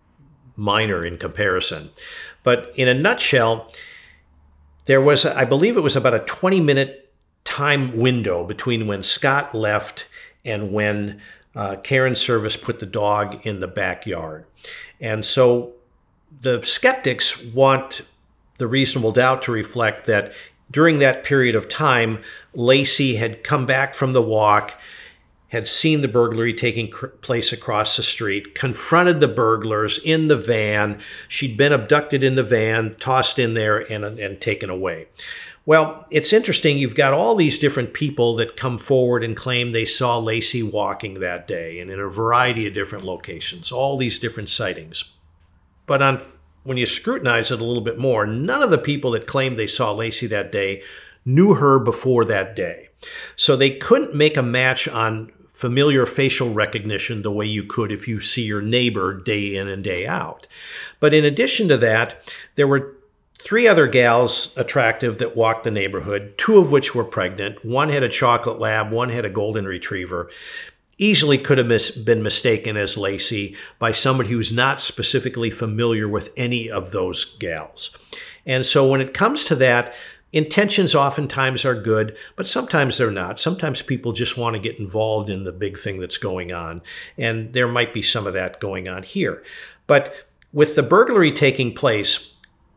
minor in comparison. But in a nutshell, there was, I believe it was about a twenty minute time window between when Scott left and when uh, Karen Service put the dog in the backyard. And so the skeptics want the reasonable doubt to reflect that during that period of time, Lacey had come back from the walk, had seen the burglary taking place across the street, confronted the burglars in the van. She'd been abducted in the van, tossed in there, and, and taken away. Well, it's interesting. You've got all these different people that come forward and claim they saw Lacey walking that day, and in a variety of different locations, all these different sightings. But on, when you scrutinize it a little bit more, none of the people that claimed they saw Lacey that day knew her before that day. So they couldn't make a match on familiar facial recognition the way you could if you see your neighbor day in and day out. But in addition to that, there were three other gals attractive that walked the neighborhood, two of which were pregnant. One had a chocolate lab, one had a golden retriever. Easily could have mis- been mistaken as Lacey by somebody who's not specifically familiar with any of those gals. And so when it comes to that, intentions oftentimes are good, but sometimes they're not. Sometimes people just want to get involved in the big thing that's going on, and there might be some of that going on here. But with the burglary taking place,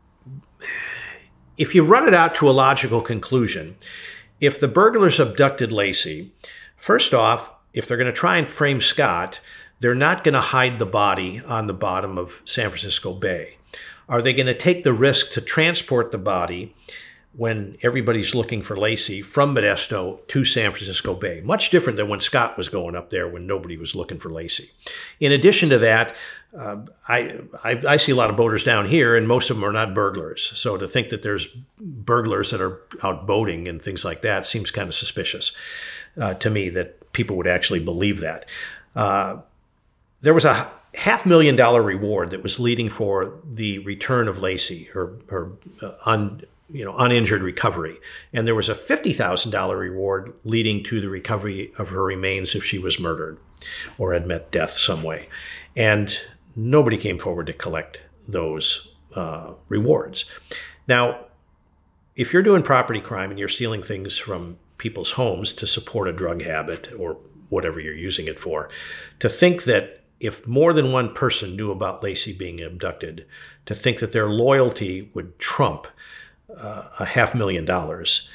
if you run it out to a logical conclusion, if the burglars abducted Lacey, first off, if they're going to try and frame Scott, they're not going to hide the body on the bottom of San Francisco Bay. Are they going to take the risk to transport the body when everybody's looking for Lacey from Modesto to San Francisco Bay? Much different than when Scott was going up there when nobody was looking for Lacey. In addition to that, uh, I, I I see a lot of boaters down here, and most of them are not burglars. So to think that there's burglars that are out boating and things like that seems kind of suspicious uh, to me, that people would actually believe that. Uh, there was a half million dollar reward that was leading for the return of Lacey, her, her uh, un you know, uninjured recovery. And there was a fifty thousand dollars reward leading to the recovery of her remains if she was murdered or had met death some way. And nobody came forward to collect those uh, rewards. Now, if you're doing property crime and you're stealing things from people's homes to support a drug habit or whatever you're using it for, to think that if more than one person knew about Laci being abducted, to think that their loyalty would trump uh, a half million dollars,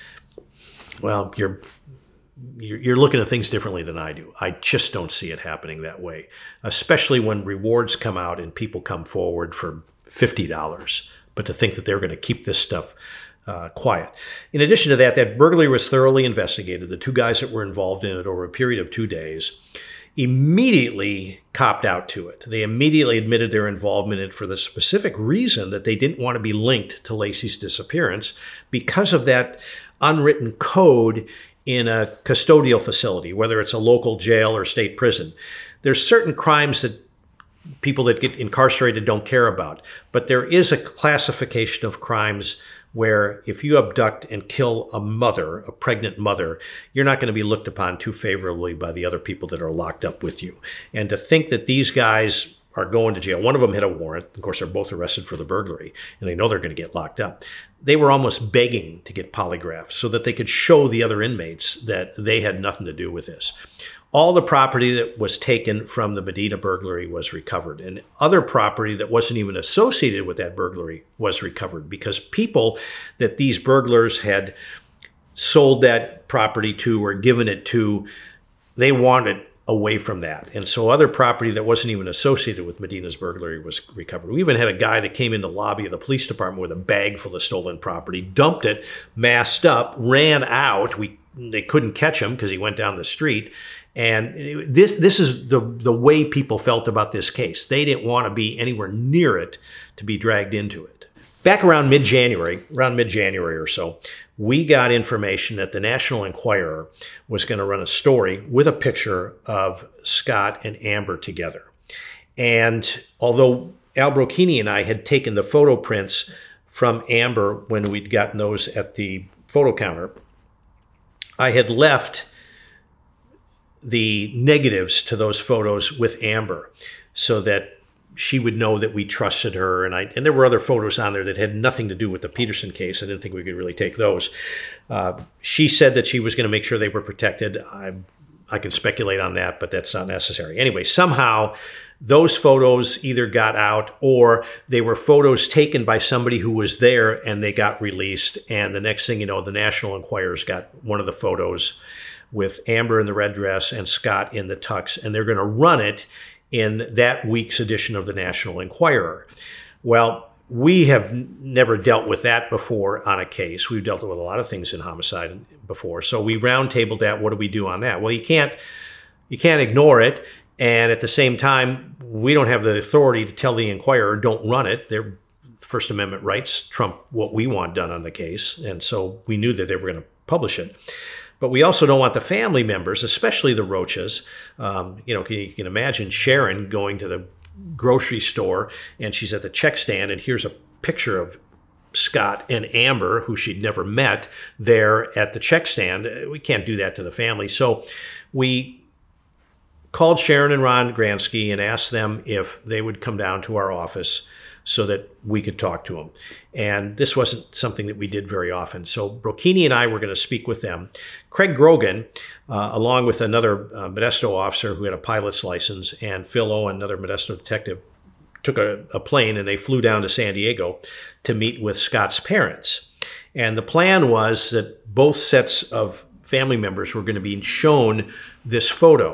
well, you're you're looking at things differently than I do. I just don't see it happening that way, especially when rewards come out and people come forward for fifty dollars. But to think that they're going to keep this stuff uh, quiet. In addition to that, that burglary was thoroughly investigated. The two guys that were involved in it over a period of two days immediately copped out to it. They immediately admitted their involvement in it for the specific reason that they didn't want to be linked to Laci's disappearance because of that unwritten code in a custodial facility, whether it's a local jail or state prison. There's certain crimes that people that get incarcerated don't care about, but there is a classification of crimes where if you abduct and kill a mother, a pregnant mother, you're not going to be looked upon too favorably by the other people that are locked up with you. And to think that these guys are going to jail, one of them had a warrant, of course they're both arrested for the burglary, and they know they're going to get locked up. They were almost begging to get polygraphs so that they could show the other inmates that they had nothing to do with this. All the property that was taken from the Medina burglary was recovered, and other property that wasn't even associated with that burglary was recovered because people that these burglars had sold that property to or given it to, they wanted away from that. And so other property that wasn't even associated with Medina's burglary was recovered. We even had a guy that came in the lobby of the police department with a bag full of stolen property, dumped it, masked up, ran out. We they couldn't catch him because he went down the street. And this this is the, the way people felt about this case. They didn't want to be anywhere near it to be dragged into it. Back around mid-January, around mid-January or so, we got information that the National Enquirer was going to run a story with a picture of Scott and Amber together. And although Al Brocchini and I had taken the photo prints from Amber when we'd gotten those at the photo counter, I had left the negatives to those photos with Amber so that she would know that we trusted her. And I and there were other photos on there that had nothing to do with the Peterson case. I didn't think we could really take those. Uh, she said that she was going to make sure they were protected. I, I can speculate on that, but that's not necessary. Anyway, somehow those photos either got out or they were photos taken by somebody who was there and they got released. And the next thing you know, the National Enquirer's got one of the photos with Amber in the red dress and Scott in the tux, and they're going to run it in that week's edition of the National Enquirer. Well, we have n- never dealt with that before on a case. We've dealt with a lot of things in homicide before. So we roundtabled that. What do we do on that? Well, you can't you can't ignore it. And at the same time, we don't have the authority to tell the Enquirer, don't run it. Their First Amendment rights trump what we want done on the case. And so we knew that they were going to publish it. But we also don't want the family members, especially the Roaches. Um, you know, you can imagine Sharon going to the grocery store and she's at the check stand and here's a picture of Scott and Amber, who she'd never met, there at the check stand. We can't do that to the family. So we called Sharon and Ron Gransky and asked them if they would come down to our office so that we could talk to them. And this wasn't something that we did very often. So Brocchini and I were going to speak with them. Craig Grogan, uh, along with another uh, Modesto officer who had a pilot's license, and Phil Owen, another Modesto detective, took a, a plane and they flew down to San Diego to meet with Scott's parents. And the plan was that both sets of family members were going to be shown this photo.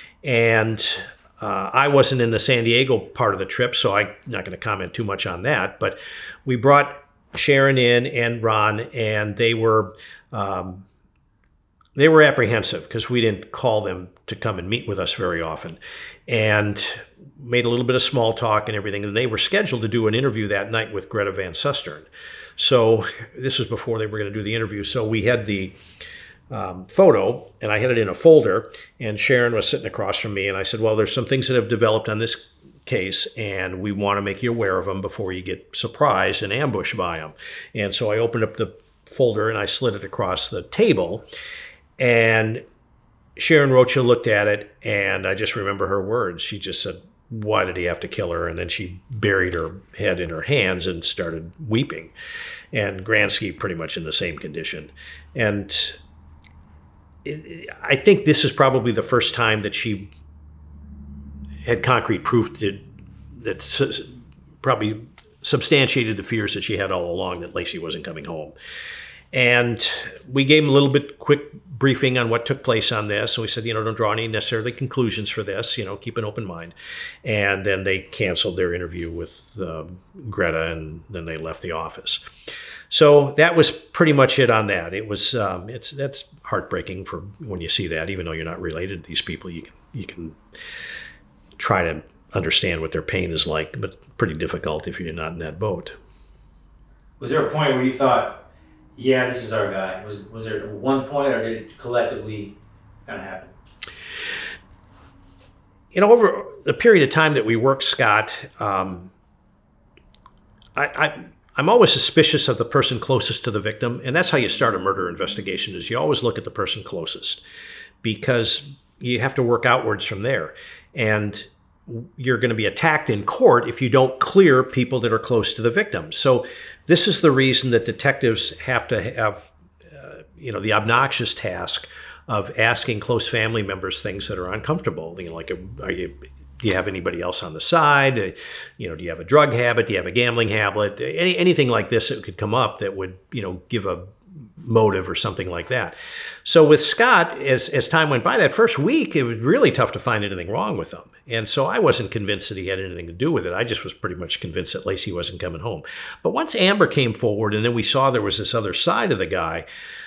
And Uh, I wasn't in the San Diego part of the trip, so I'm not going to comment too much on that. But we brought Sharon in and Ron, and they were um, they were apprehensive because we didn't call them to come and meet with us very often, and made a little bit of small talk and everything. And they were scheduled to do an interview that night with Greta Van Susteren. So this was before they were going to do the interview. So we had the Um, photo, and I had it in a folder, and Sharon was sitting across from me, and I said, well, there's some things that have developed on this case, and we want to make you aware of them before you get surprised and ambushed by them. And so I opened up the folder and I slid it across the table, and Sharon Rocha looked at it, and I just remember her words. She just said, "Why did he have to kill her?" And then she buried her head in her hands and started weeping. And Gransky pretty much in the same condition. And I think this is probably the first time that she had concrete proof that, that probably substantiated the fears that she had all along that Laci wasn't coming home. And we gave him a little bit quick briefing on what took place on this. So we said, you know, don't draw any necessarily conclusions for this, you know, keep an open mind. And then they canceled their interview with um, Greta, and then they left the office. So that was pretty much it on that. It was, um, it's, that's heartbreaking for when you see that, even though you're not related to these people, you can, you can try to understand what their pain is like, but pretty difficult if you're not in that boat. Was there a point where you thought, yeah, this is our guy? Was was there one point, or did it collectively kind of happen? You know, over the period of time that we worked, Scott, um, I, I, I'm always suspicious of the person closest to the victim, and that's how you start a murder investigation, is you always look at the person closest, because you have to work outwards from there. And you're going to be attacked in court if you don't clear people that are close to the victim. So this is the reason that detectives have to have, uh, you know, the obnoxious task of asking close family members things that are uncomfortable. You know, like, are you, do you have anybody else on the side? Uh, you know, do you have a drug habit? Do you have a gambling habit? Any, anything like this that could come up that would, you know, give a motive or something like that. So with Scott, as as time went by, that first week, it was really tough to find anything wrong with him. And so I wasn't convinced that he had anything to do with it. I just was pretty much convinced that Laci wasn't coming home. But once Amber came forward, and then we saw there was this other side of the guy,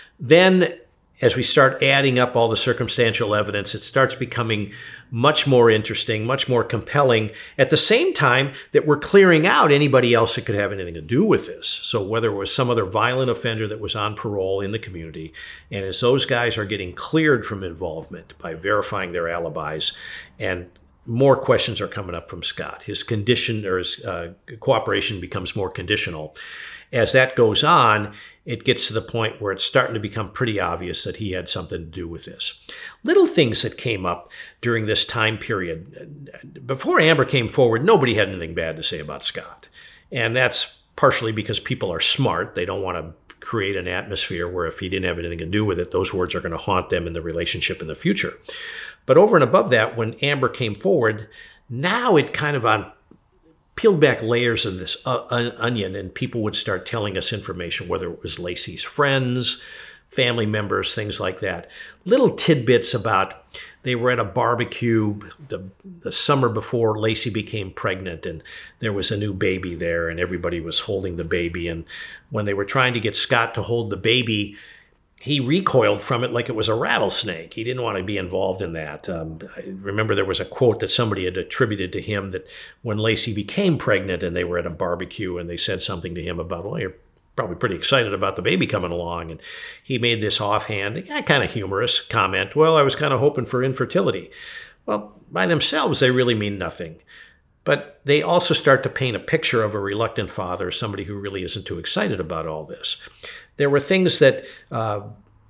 then as we start adding up all the circumstantial evidence, it starts becoming much more interesting, much more compelling, at the same time that we're clearing out anybody else that could have anything to do with this. So whether it was some other violent offender that was on parole in the community, and as those guys are getting cleared from involvement by verifying their alibis, and more questions are coming up from Scott. His condition, or his uh, cooperation becomes more conditional. As that goes on, it gets to the point where it's starting to become pretty obvious that he had something to do with this. Little things that came up during this time period. Before Amber came forward, nobody had anything bad to say about Scott. And that's partially because people are smart. They don't want to create an atmosphere where if he didn't have anything to do with it, those words are going to haunt them in the relationship in the future. But over and above that, when Amber came forward, now it kind of on peeled back layers of this uh, onion, and people would start telling us information, whether it was Laci's friends, family members, things like that. Little tidbits about they were at a barbecue the, the summer before Laci became pregnant, and there was a new baby there, and everybody was holding the baby. And when they were trying to get Scott to hold the baby, he recoiled from it like it was a rattlesnake. He didn't want to be involved in that. Um, I remember there was a quote that somebody had attributed to him that when Laci became pregnant and they were at a barbecue and they said something to him about, well, you're probably pretty excited about the baby coming along. And he made this offhand, yeah, kind of humorous comment, well, I was kind of hoping for infertility. Well, by themselves, they really mean nothing. But they also start to paint a picture of a reluctant father, somebody who really isn't too excited about all this. There were things that uh,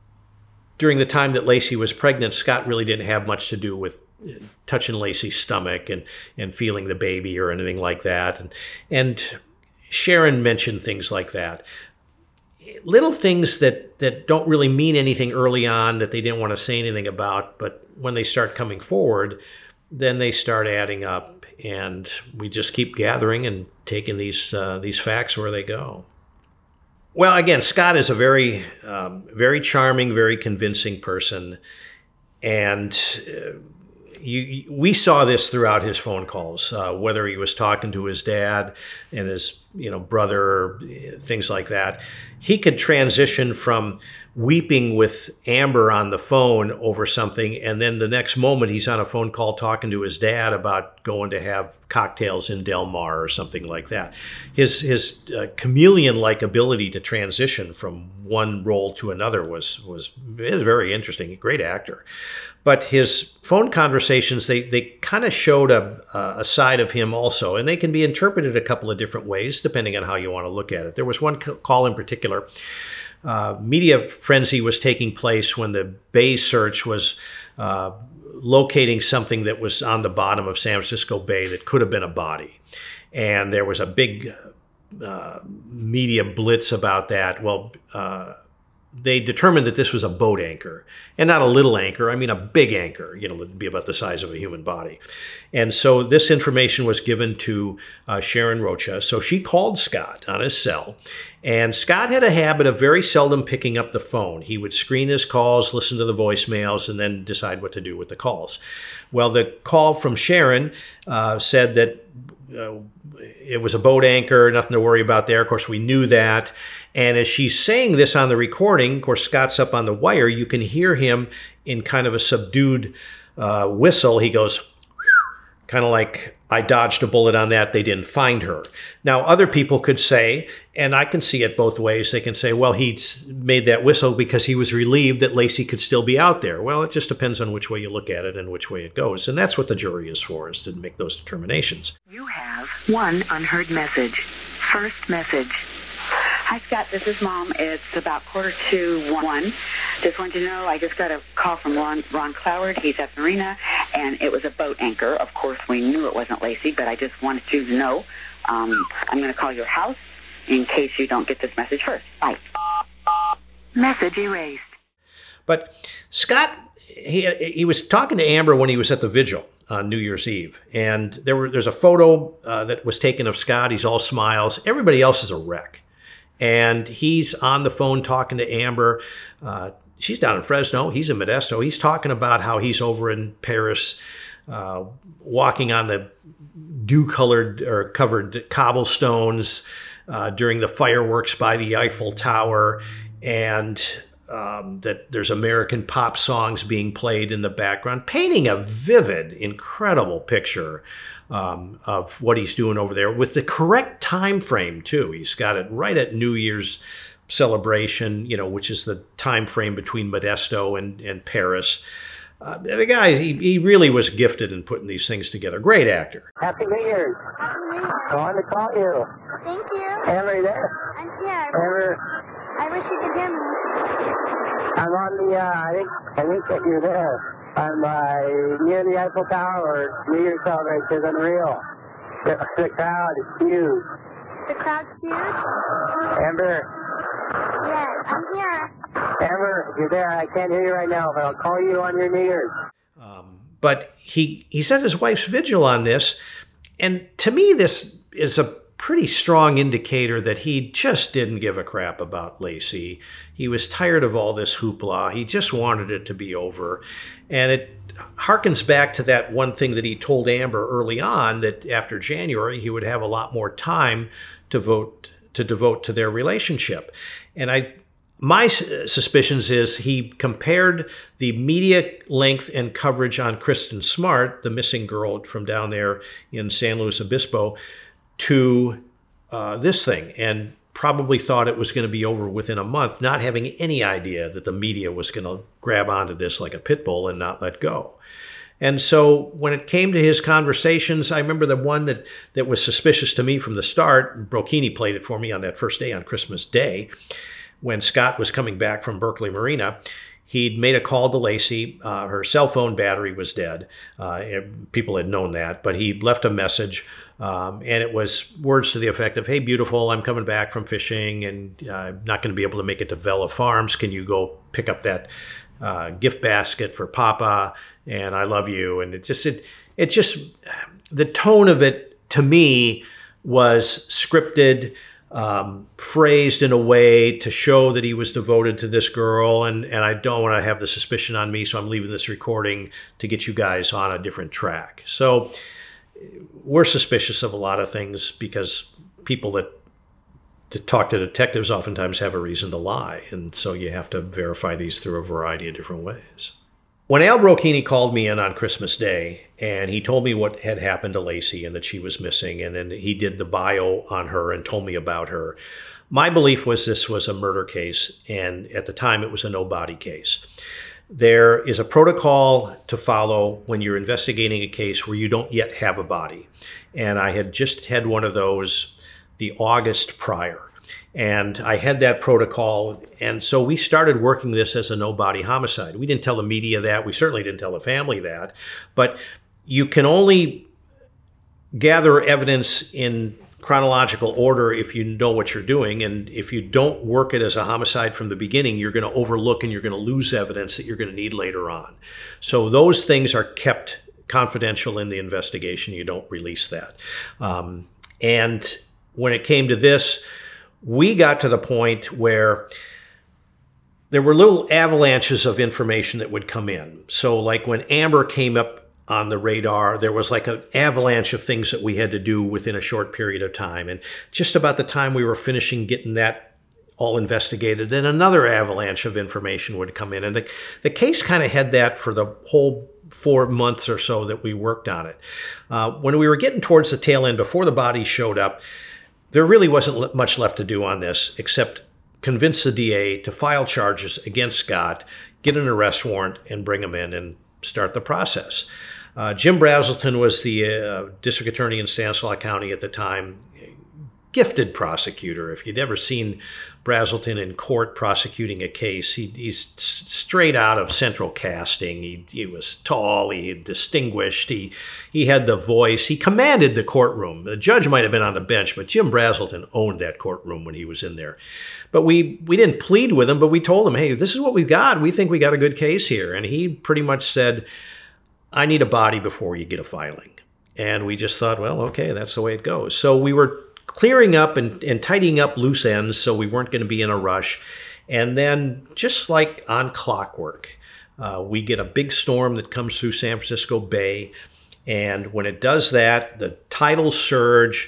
during the time that Laci was pregnant, Scott really didn't have much to do with touching Laci's stomach and, and feeling the baby or anything like that. And, and Sharon mentioned things like that. Little things that, that don't really mean anything early on that they didn't want to say anything about, but when they start coming forward, then they start adding up, and we just keep gathering and taking these uh, these facts where they go. Well, again, Scott is a very, um, very charming, very convincing person, and uh, you, we saw this throughout his phone calls, uh, whether he was talking to his dad and his you know, brother, things like that. He could transition from weeping with Amber on the phone over something, and then the next moment he's on a phone call talking to his dad about going to have cocktails in Del Mar or something like that. His his uh, chameleon-like ability to transition from one role to another was was, was very interesting. A great actor. But his phone conversations, they they kind of showed a, a side of him also, and they can be interpreted a couple of different ways depending on how you want to look at it. There was one call in particular. Uh, media frenzy was taking place when the Bay search was uh, locating something that was on the bottom of San Francisco Bay that could have been a body. And there was a big uh, media blitz about that. Well, uh, they determined that this was a boat anchor, and not a little anchor. I mean, a big anchor, you know, it'd be about the size of a human body. And so this information was given to uh, Sharon Rocha. So she called Scott on his cell, and Scott had a habit of very seldom picking up the phone. He would screen his calls, listen to the voicemails, and then decide what to do with the calls. Well, the call from Sharon uh, said that uh, it was a boat anchor, nothing to worry about there. Of course, we knew that. And as she's saying this on the recording, of course, Scott's up on the wire, you can hear him in kind of a subdued uh, whistle. He goes, kind of like, I dodged a bullet on that, they didn't find her. Now, other people could say, and I can see it both ways, they can say, well, he made that whistle because he was relieved that Laci could still be out there. Well, it just depends on which way you look at it and which way it goes. And that's what the jury is for, is to make those determinations. You have one unheard message. First message. Hi, Scott. This is Mom. It's about quarter to one. Just wanted to know, I just got a call from Ron, Ron Cloward. He's at the marina, and it was a boat anchor. Of course, we knew it wasn't Laci, but I just wanted you to know. Um, I'm going to call your house in case you don't get this message first. Bye. Message erased. But Scott, he, he was talking to Amber when he was at the vigil on New Year's Eve. And there were there's a photo uh, that was taken of Scott. He's all smiles. Everybody else is a wreck. And he's on the phone talking to Amber. Uh, she's down in Fresno. He's in Modesto. He's talking about how he's over in Paris, uh, walking on the dew-colored or covered cobblestones uh, during the fireworks by the Eiffel Tower, and um, that there's American pop songs being played in the background, painting a vivid, incredible picture Um, of what he's doing over there with the correct time frame too. He's got it right at New Year's celebration, you know, which is the time frame between Modesto and, and Paris. Uh, the guy, he, he really was gifted in putting these things together. Great actor. Happy New Year. Happy New Year. I wanted to call you. Thank you. Amber, you there? I'm here. Amber, I wish you could hear me. I'm on the, uh, I think, I think that you're there. I'm uh, near the Eiffel Tower, or New Year's celebration is unreal. The, the crowd is huge. The crowd's huge? Amber, Yes, I'm here. Amber, if you're there, I can't hear you right now, but I'll call you on your New Year's. Um, but he, he set his wife's vigil on this, and to me this is a pretty strong indicator that he just didn't give a crap about Laci. He was tired of all this hoopla. He just wanted it to be over. And it harkens back to that one thing that he told Amber early on, that after January he would have a lot more time to vote to devote to their relationship. And I my suspicions is he compared the media length and coverage on Kristen Smart, the missing girl from down there in San Luis Obispo, to uh, this thing, and probably thought it was going to be over within a month, not having any idea that the media was going to grab onto this like a pit bull and not let go. And so when it came to his conversations, I remember the one that, that was suspicious to me from the start. Brocchini played it for me on that first day, on Christmas Day, when Scott was coming back from Berkeley Marina. He'd made a call to Laci. Uh, her cell phone battery was dead. Uh, people had known that, but he left a message, um, and it was words to the effect of, "Hey, beautiful, I'm coming back from fishing, and uh, I'm not going to be able to make it to Vela Farms. Can you go pick up that uh, gift basket for Papa? And I love you." And it just, it, it just, the tone of it to me was scripted. Um, phrased in a way to show that he was devoted to this girl, and, and I don't want to have the suspicion on me, so I'm leaving this recording to get you guys on a different track. So we're suspicious of a lot of things because people that to talk to detectives oftentimes have a reason to lie. And so you have to verify these through a variety of different ways. When Al Brocchini called me in on Christmas Day and he told me what had happened to Lacey and that she was missing, and then he did the bio on her and told me about her, my belief was this was a murder case, and at the time it was a no-body case. There is a protocol to follow when you're investigating a case where you don't yet have a body. And I had just had one of those the August prior. And I had that protocol. And so we started working this as a no-body homicide. We didn't tell the media that. We certainly didn't tell the family that. But you can only gather evidence in chronological order if you know what you're doing. And if you don't work it as a homicide from the beginning, you're going to overlook and you're going to lose evidence that you're going to need later on. So those things are kept confidential in the investigation. You don't release that. Um, and when it came to this, we got to the point where there were little avalanches of information that would come in. So like when Amber came up on the radar, there was like an avalanche of things that we had to do within a short period of time. And just about the time we were finishing getting that all investigated, then another avalanche of information would come in. And the, the case kind of had that for the whole four months or so that we worked on it. Uh, when we were getting towards the tail end, before the bodies showed up, there really wasn't much left to do on this except convince the D A to file charges against Scott, get an arrest warrant, and bring him in and start the process. Uh, Jim Brazelton was the uh, district attorney in Stanislaus County at the time. Gifted prosecutor. If you'd ever seen Brazelton in court prosecuting a case, he, he's straight out of Central Casting. He, he was tall, he distinguished, he, he had the voice, he commanded the courtroom. The judge might have been on the bench, but Jim Brazelton owned that courtroom when he was in there. But we, we didn't plead with him, but we told him, hey, this is what we've got. We think we got a good case here. And he pretty much said, I need a body before you get a filing. And we just thought, well, okay, that's the way it goes. So we were clearing up and, and tidying up loose ends so we weren't going to be in a rush. And then just like on clockwork, uh, we get a big storm that comes through San Francisco Bay. And when it does that, the tidal surge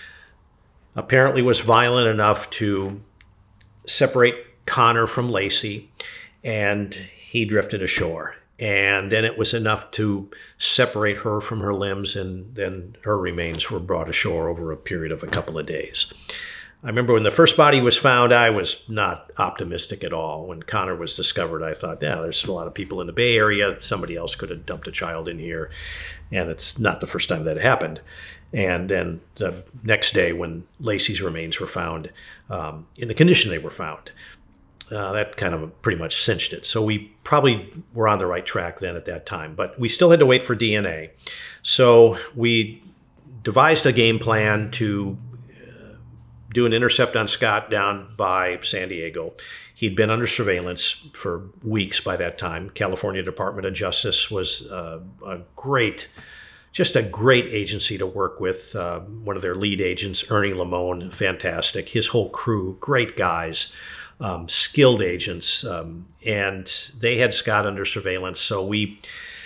apparently was violent enough to separate Connor from Lacey, and he drifted ashore. And then it was enough to separate her from her limbs, and then her remains were brought ashore over a period of a couple of days. I remember when the first body was found, I was not optimistic at all. When Connor was discovered, I thought, yeah, there's a lot of people in the Bay Area. Somebody else could have dumped a child in here. And it's not the first time that happened. And then the next day when Lacey's remains were found, um, in the condition they were found, Uh, that kind of pretty much cinched it. So we probably were on the right track then at that time, but we still had to wait for D N A. So we devised a game plan to uh, do an intercept on Scott down by San Diego. He'd been under surveillance for weeks by that time. California Department of Justice was uh, a great, just a great agency to work with. Uh, one of their lead agents, Ernie Lamone, fantastic. His whole crew, great guys. Um, skilled agents, um, and they had Scott under surveillance. So we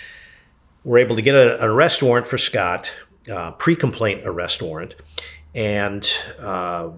were able to get a, an arrest warrant for Scott, uh, pre-complaint arrest warrant, and uh,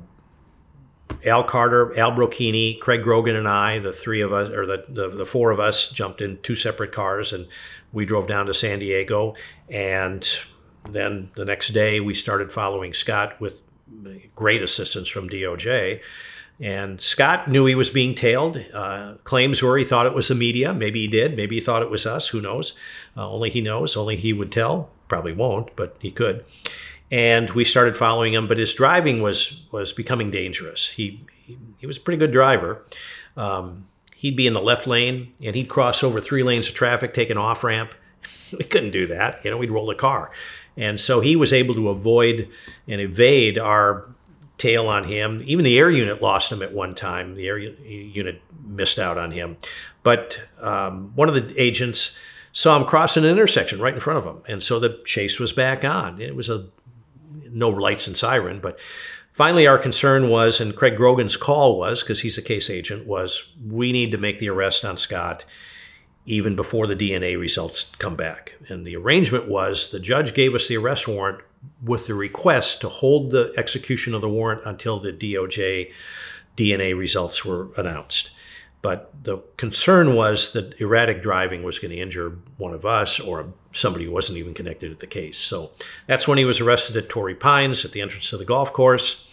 Al Carter, Al Brocchini, Craig Grogan, and I, the three of us, or the, the the four of us, jumped in two separate cars, and we drove down to San Diego. And then the next day, we started following Scott with great assistance from D O J. And Scott knew he was being tailed. Uh, claims were he thought it was the media. Maybe he did. Maybe he thought it was us. Who knows? Uh, only he knows. Only he would tell. Probably won't, but he could. And we started following him. But his driving was was becoming dangerous. He he, he was a pretty good driver. Um, he'd be in the left lane, and he'd cross over three lanes of traffic, take an off ramp. We couldn't do that. You know, we'd roll the car. And so he was able to avoid and evade our tail on him. Even the air unit lost him at one time. The air unit missed out on him. But um, one of the agents saw him cross an intersection right in front of him. And so the chase was back on. It was a no lights and siren. But finally our concern was, and Craig Grogan's call was, because he's a case agent, was we need to make the arrest on Scott even before the D N A results come back. And the arrangement was the judge gave us the arrest warrant with the request to hold the execution of the warrant until the D O J D N A results were announced. But the concern was that erratic driving was going to injure one of us or somebody who wasn't even connected to the case. So that's when he was arrested at Torrey Pines at the entrance of the golf course.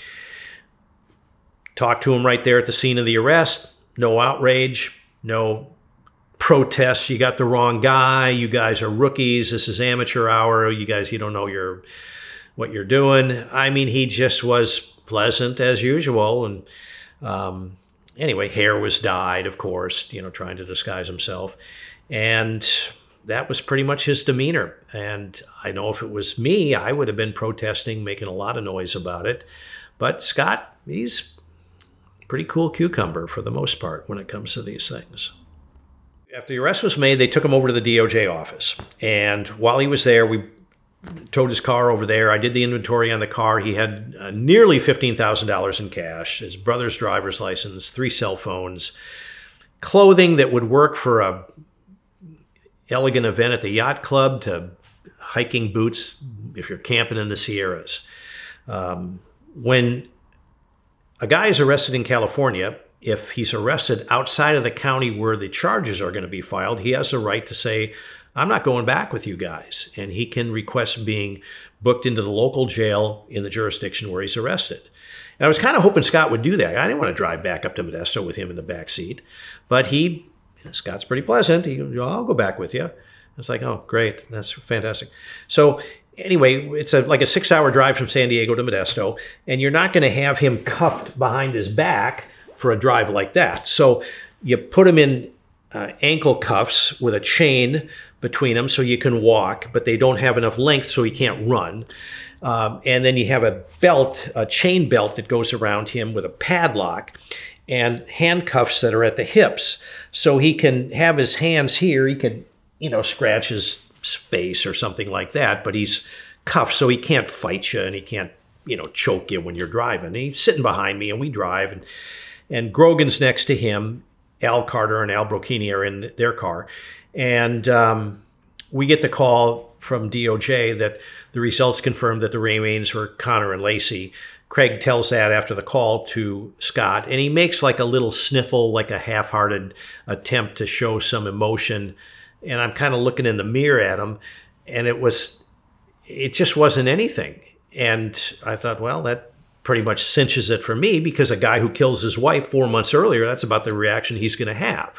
Talked to him right there at the scene of the arrest. No outrage, no protests. You got the wrong guy. You guys are rookies. This is amateur hour. You guys, you don't know your what you're doing. I mean, he just was pleasant as usual. And um, anyway, hair was dyed, of course, you know, trying to disguise himself. And that was pretty much his demeanor. And I know if it was me, I would have been protesting, making a lot of noise about it. But Scott, he's a pretty cool cucumber for the most part when it comes to these things. After the arrest was made, they took him over to the D O J office. And while he was there, we towed his car over there. I did the inventory on the car. He had uh, nearly fifteen thousand dollars in cash, his brother's driver's license, three cell phones, clothing that would work for a elegant event at the yacht club to hiking boots if you're camping in the Sierras. Um, when a guy is arrested in California, if he's arrested outside of the county where the charges are going to be filed, he has the right to say, I'm not going back with you guys. And he can request being booked into the local jail in the jurisdiction where he's arrested. And I was kind of hoping Scott would do that. I didn't want to drive back up to Modesto with him in the back seat. But he, Scott's pretty pleasant. He, I'll go back with you. It's like, oh, great. That's fantastic. So anyway, it's a, like a six-hour drive from San Diego to Modesto. And you're not going to have him cuffed behind his back for a drive like that. So you put him in uh, ankle cuffs with a chain between them so you can walk, but they don't have enough length so he can't run. Um, and then you have a belt, a chain belt that goes around him with a padlock and handcuffs that are at the hips. So he can have his hands here. He can, you know, scratch his face or something like that, but he's cuffed so he can't fight you and he can't, you know, choke you when you're driving. And he's sitting behind me and we drive and And Grogan's next to him. Al Carter and Al Brocchini are in their car. And um, we get the call from D O J that the results confirmed that the remains were Connor and Lacey. Craig tells that after the call to Scott. And he makes like a little sniffle, like a half-hearted attempt to show some emotion. And I'm kind of looking in the mirror at him. And it was, it just wasn't anything. And I thought, well, that pretty much cinches it for me because a guy who kills his wife four months earlier, that's about the reaction he's going to have.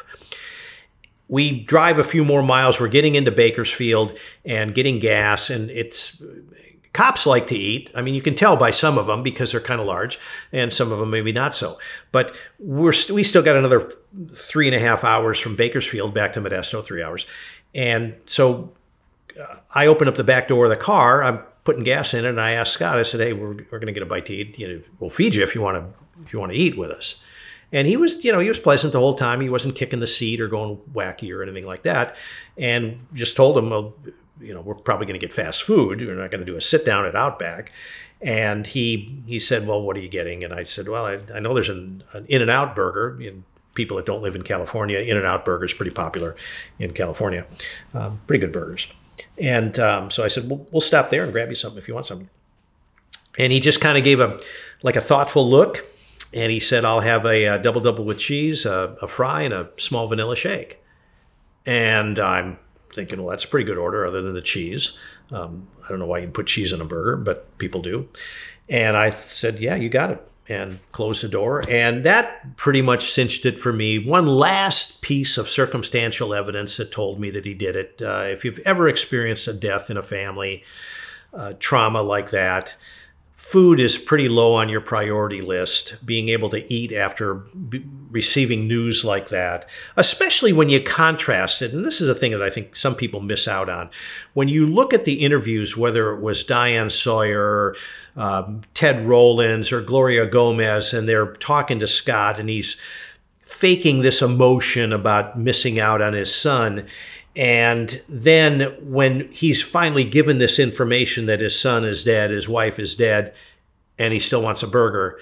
We drive a few more miles. We're getting into Bakersfield and getting gas, and it's cops like to eat. I mean, you can tell by some of them because they're kind of large, and some of them maybe not so. But we're st- we still got another three and a half hours from Bakersfield back to Modesto, three hours. And so uh, I open up the back door of the car. I'm putting gas in it, and I asked Scott, I said, hey, we're, we're going to get a bite to eat. You know, we'll feed you if you want to if you want to eat with us. And he was, you know, he was pleasant the whole time. He wasn't kicking the seat or going wacky or anything like that. And just told him, well, you know, we're probably going to get fast food. We're not going to do a sit down at Outback. And he he said, well, what are you getting? And I said, well, I, I know there's an, an In-N-Out burger. You know, people that don't live in California, In-N-Out burger is pretty popular in California. Um, pretty good burgers. And um, so I said, well, we'll stop there and grab you something if you want something. And he just kind of gave a like a thoughtful look. And he said, I'll have a, a double-double with cheese, a, a fry, and a small vanilla shake. And I'm thinking, well, that's a pretty good order other than the cheese. Um, I don't know why you'd put cheese in a burger, but people do. And I said, yeah, you got it. And closed the door. And that pretty much cinched it for me. One last piece of circumstantial evidence that told me that he did it. Uh, if you've ever experienced a death in a family, uh, trauma like that, food is pretty low on your priority list, being able to eat after b- receiving news like that, especially when you contrast it. And this is a thing that I think some people miss out on. When you look at the interviews, whether it was Diane Sawyer, um, Ted Rowlands, or Gloria Gomez, and they're talking to Scott, and he's faking this emotion about missing out on his son. And then when he's finally given this information that his son is dead, his wife is dead, and he still wants a burger,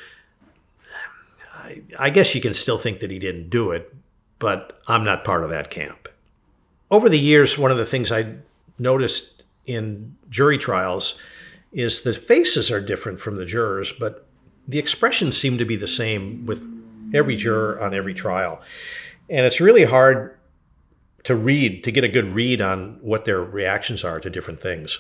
I, I guess you can still think that he didn't do it, but I'm not part of that camp. Over the years, one of the things I noticed in jury trials is the faces are different from the jurors, but the expressions seem to be the same with every juror on every trial. And it's really hard to read, to get a good read on what their reactions are to different things.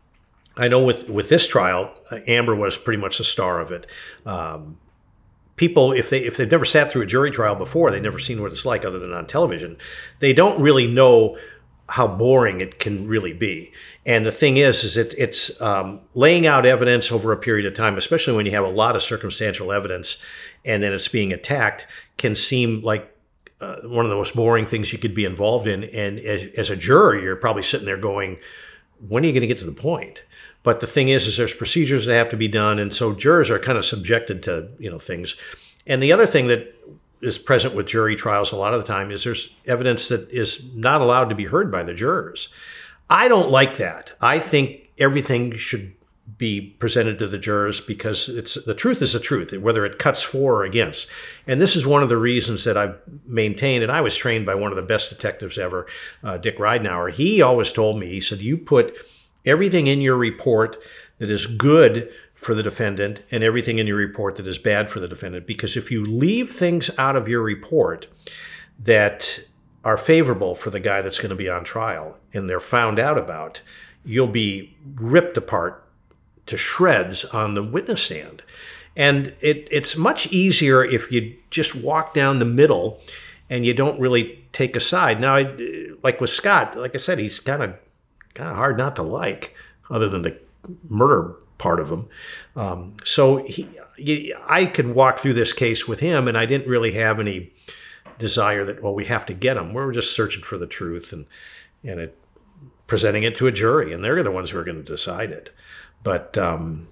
I know with, with this trial, Amber was pretty much the star of it. Um, people, if, they, if they've never sat through a jury trial before, they've never seen what it's like other than on television, they don't really know how boring it can really be. And the thing is, is it, it's um, laying out evidence over a period of time, especially when you have a lot of circumstantial evidence and then it's being attacked, can seem like uh, one of the most boring things you could be involved in. And as, as a juror, you're probably sitting there going, when are you going to get to the point? But the thing is, is there's procedures that have to be done. And so jurors are kind of subjected to, you know, things. And the other thing that is present with jury trials a lot of the time is there's evidence that is not allowed to be heard by the jurors. I don't like that. I think everything should be presented to the jurors because it's the truth is the truth, whether it cuts for or against. And this is one of the reasons that I've maintained, and I was trained by one of the best detectives ever, uh, Dick Ridenour. He always told me, he said, you put everything in your report that is good for the defendant and everything in your report that is bad for the defendant. Because if you leave things out of your report that are favorable for the guy that's going to be on trial and they're found out about, you'll be ripped apart to shreds on the witness stand. And it, it's much easier if you just walk down the middle and you don't really take a side. Now, I, like with Scott, like I said, he's kind of kind of hard not to like, other than the murder part of him. Um, so he, he, I could walk through this case with him, and I didn't really have any desire that, well, we have to get him. We're just searching for the truth and and it, presenting it to a jury, and they're the ones who are going to decide it. But um,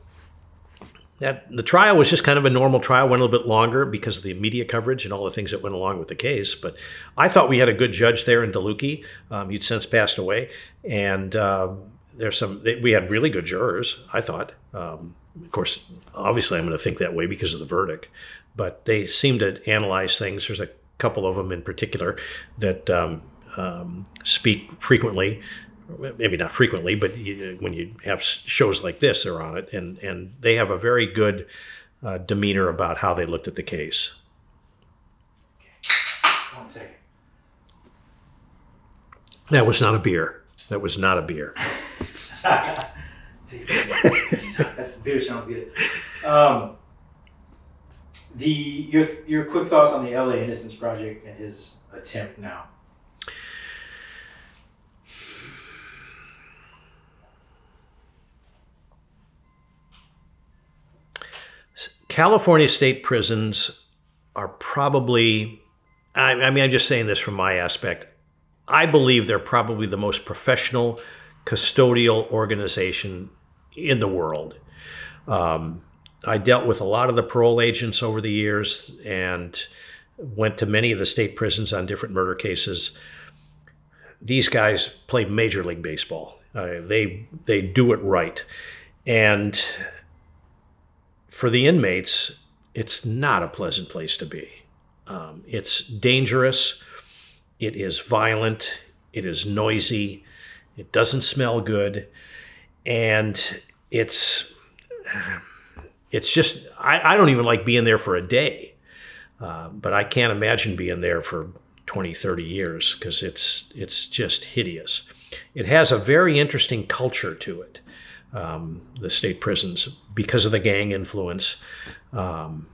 that the trial was just kind of a normal trial, went a little bit longer because of the media coverage and all the things that went along with the case. But I thought we had a good judge there in DeLucchi. Um, he'd since passed away, and um, there's some. We had really good jurors, I thought. Um, of course, obviously, I'm going to think that way because of the verdict. But they seem to analyze things. There's a couple of them in particular that um, um, speak frequently. Maybe not frequently, but you, when you have shows like this, they're on it, and and they have a very good uh, demeanor about how they looked at the case. One second. That was not a beer. That was not a beer. That's beer sounds good. Um, the your your quick thoughts on the L A Innocence Project and his attempt now. California state prisons are probably, I, I mean, I'm just saying this from my aspect. I believe they're probably the most professional custodial organization in the world. Um, I dealt with a lot of the parole agents over the years and went to many of the state prisons on different murder cases. These guys play Major League Baseball. Uh, they they do it right. And for the inmates, it's not a pleasant place to be. Um, it's dangerous. It is violent. It is noisy. It doesn't smell good. And it's it's just, I, I don't even like being there for a day. Uh, but I can't imagine being there for twenty, thirty years because it's it's just hideous. It has a very interesting culture to it. Um, the state prisons, because of the gang influence. Um,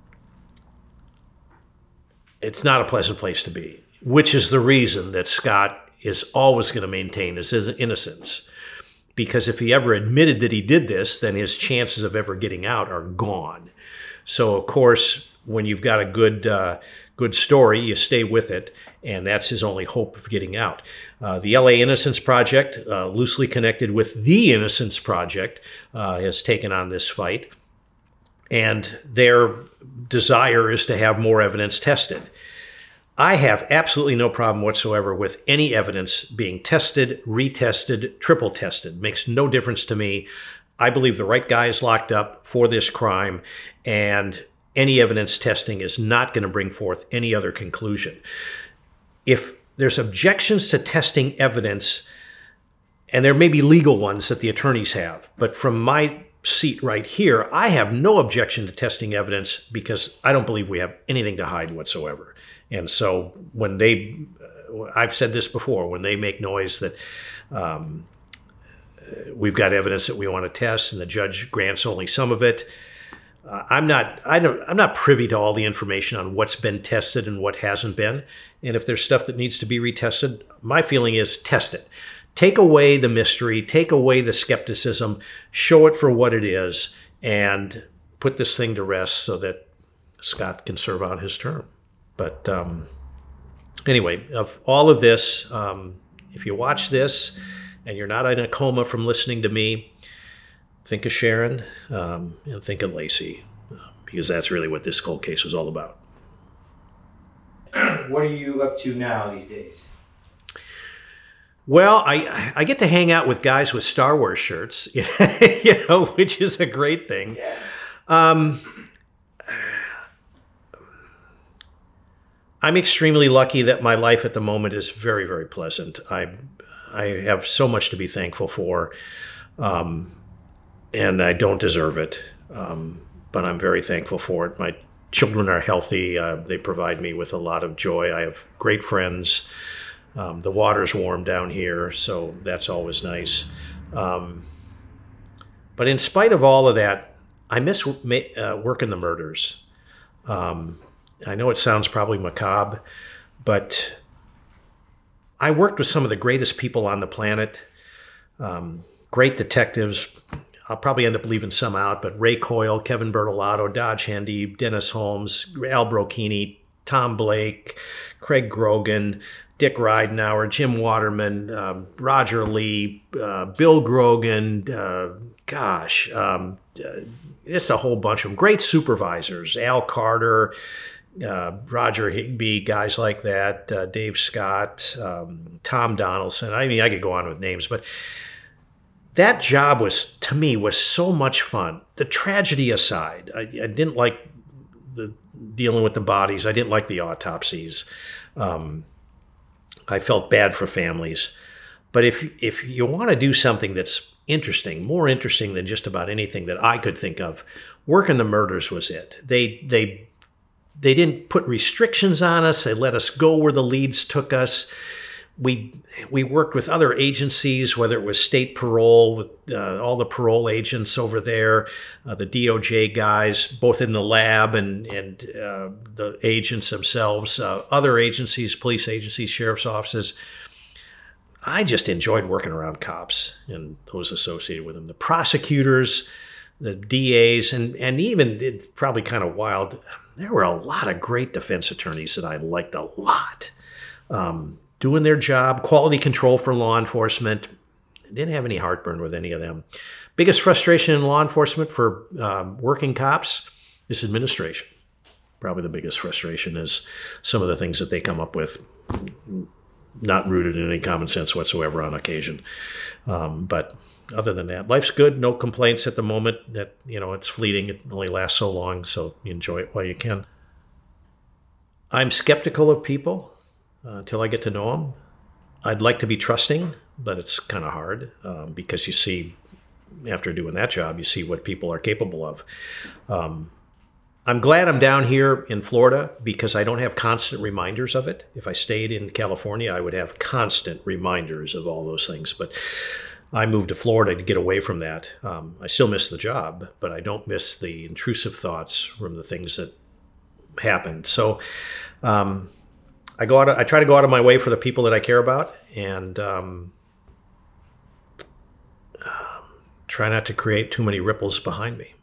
it's not a pleasant place to be, which is the reason that Scott is always going to maintain his innocence. Because if he ever admitted that he did this, then his chances of ever getting out are gone. So, of course, when you've got a good uh, good story, you stay with it, and that's his only hope of getting out. Uh, the L A Innocence Project, uh, loosely connected with the Innocence Project, uh, has taken on this fight, and their desire is to have more evidence tested. I have absolutely no problem whatsoever with any evidence being tested, retested, triple tested. Makes no difference to me. I believe the right guy is locked up for this crime, and any evidence testing is not going to bring forth any other conclusion. If there's objections to testing evidence and there may be legal ones that the attorneys have, but from my seat right here, I have no objection to testing evidence because I don't believe we have anything to hide whatsoever. And so when they, uh, I've said this before, when they make noise that um, we've got evidence that we want to test and the judge grants only some of it, uh, I'm not, I don't, I'm not privy to all the information on what's been tested and what hasn't been. And if there's stuff that needs to be retested, my feeling is test it. Take away the mystery, take away the skepticism, show it for what it is, and put this thing to rest so that Scott can serve out his term. But um, anyway, of all of this, um, if you watch this and you're not in a coma from listening to me, think of Sharon um, and think of Laci, uh, because that's really what this cold case was all about. What are you up to now these days? Well, I I get to hang out with guys with Star Wars shirts, you know, which is a great thing. Yeah. Um, I'm extremely lucky that my life at the moment is very, very pleasant. I I have so much to be thankful for, um, and I don't deserve it, um, but I'm very thankful for it. My children are healthy. Uh, they provide me with a lot of joy. I have great friends. Um, the water's warm down here, so that's always nice. Um, but in spite of all of that, I miss uh, working the murders. Um, I know it sounds probably macabre, but I worked with some of the greatest people on the planet, um, great detectives. I'll probably end up leaving some out, but Ray Coyle, Kevin Bertolato, Dodge Hendy, Dennis Holmes, Al Brocchini, Tom Blake, Craig Grogan, Dick Ridenauer, Jim Waterman, uh, Roger Lee, uh, Bill Grogan, uh, gosh, um, uh, just a whole bunch of them. Great supervisors, Al Carter, uh, Roger Higbee, guys like that, uh, Dave Scott, um, Tom Donaldson. I mean, I could go on with names, but that job was, to me, was so much fun. The tragedy aside, I, I didn't like the dealing with the bodies. I didn't like the autopsies. Um, I felt bad for families. But if if you want to do something that's interesting, more interesting than just about anything that I could think of, working the murders was it. They they they didn't put restrictions on us. They let us go where the leads took us. We we worked with other agencies, whether it was state parole, with uh, all the parole agents over there, uh, the D O J guys, both in the lab and, and uh, the agents themselves, uh, other agencies, police agencies, sheriff's offices. I just enjoyed working around cops and those associated with them. The prosecutors, the D As, and, and even, it's probably kind of wild, there were a lot of great defense attorneys that I liked a lot. Um, doing their job, quality control for law enforcement. Didn't have any heartburn with any of them. Biggest frustration in law enforcement for um, working cops is administration. Probably the biggest frustration is some of the things that they come up with, not rooted in any common sense whatsoever on occasion. Um, but other than that, life's good. No complaints at the moment. That, you know, it's fleeting. It only lasts so long, so you enjoy it while you can. I'm skeptical of people. Uh, until I get to know them. I'd like to be trusting, but it's kind of hard um, because you see, after doing that job, you see what people are capable of. Um, I'm glad I'm down here in Florida because I don't have constant reminders of it. If I stayed in California, I would have constant reminders of all those things. But I moved to Florida to get away from that. Um, I still miss the job, but I don't miss the intrusive thoughts from the things that happened. So, um, I go out. I try to go out of my way for the people that I care about, and um, uh, try not to create too many ripples behind me.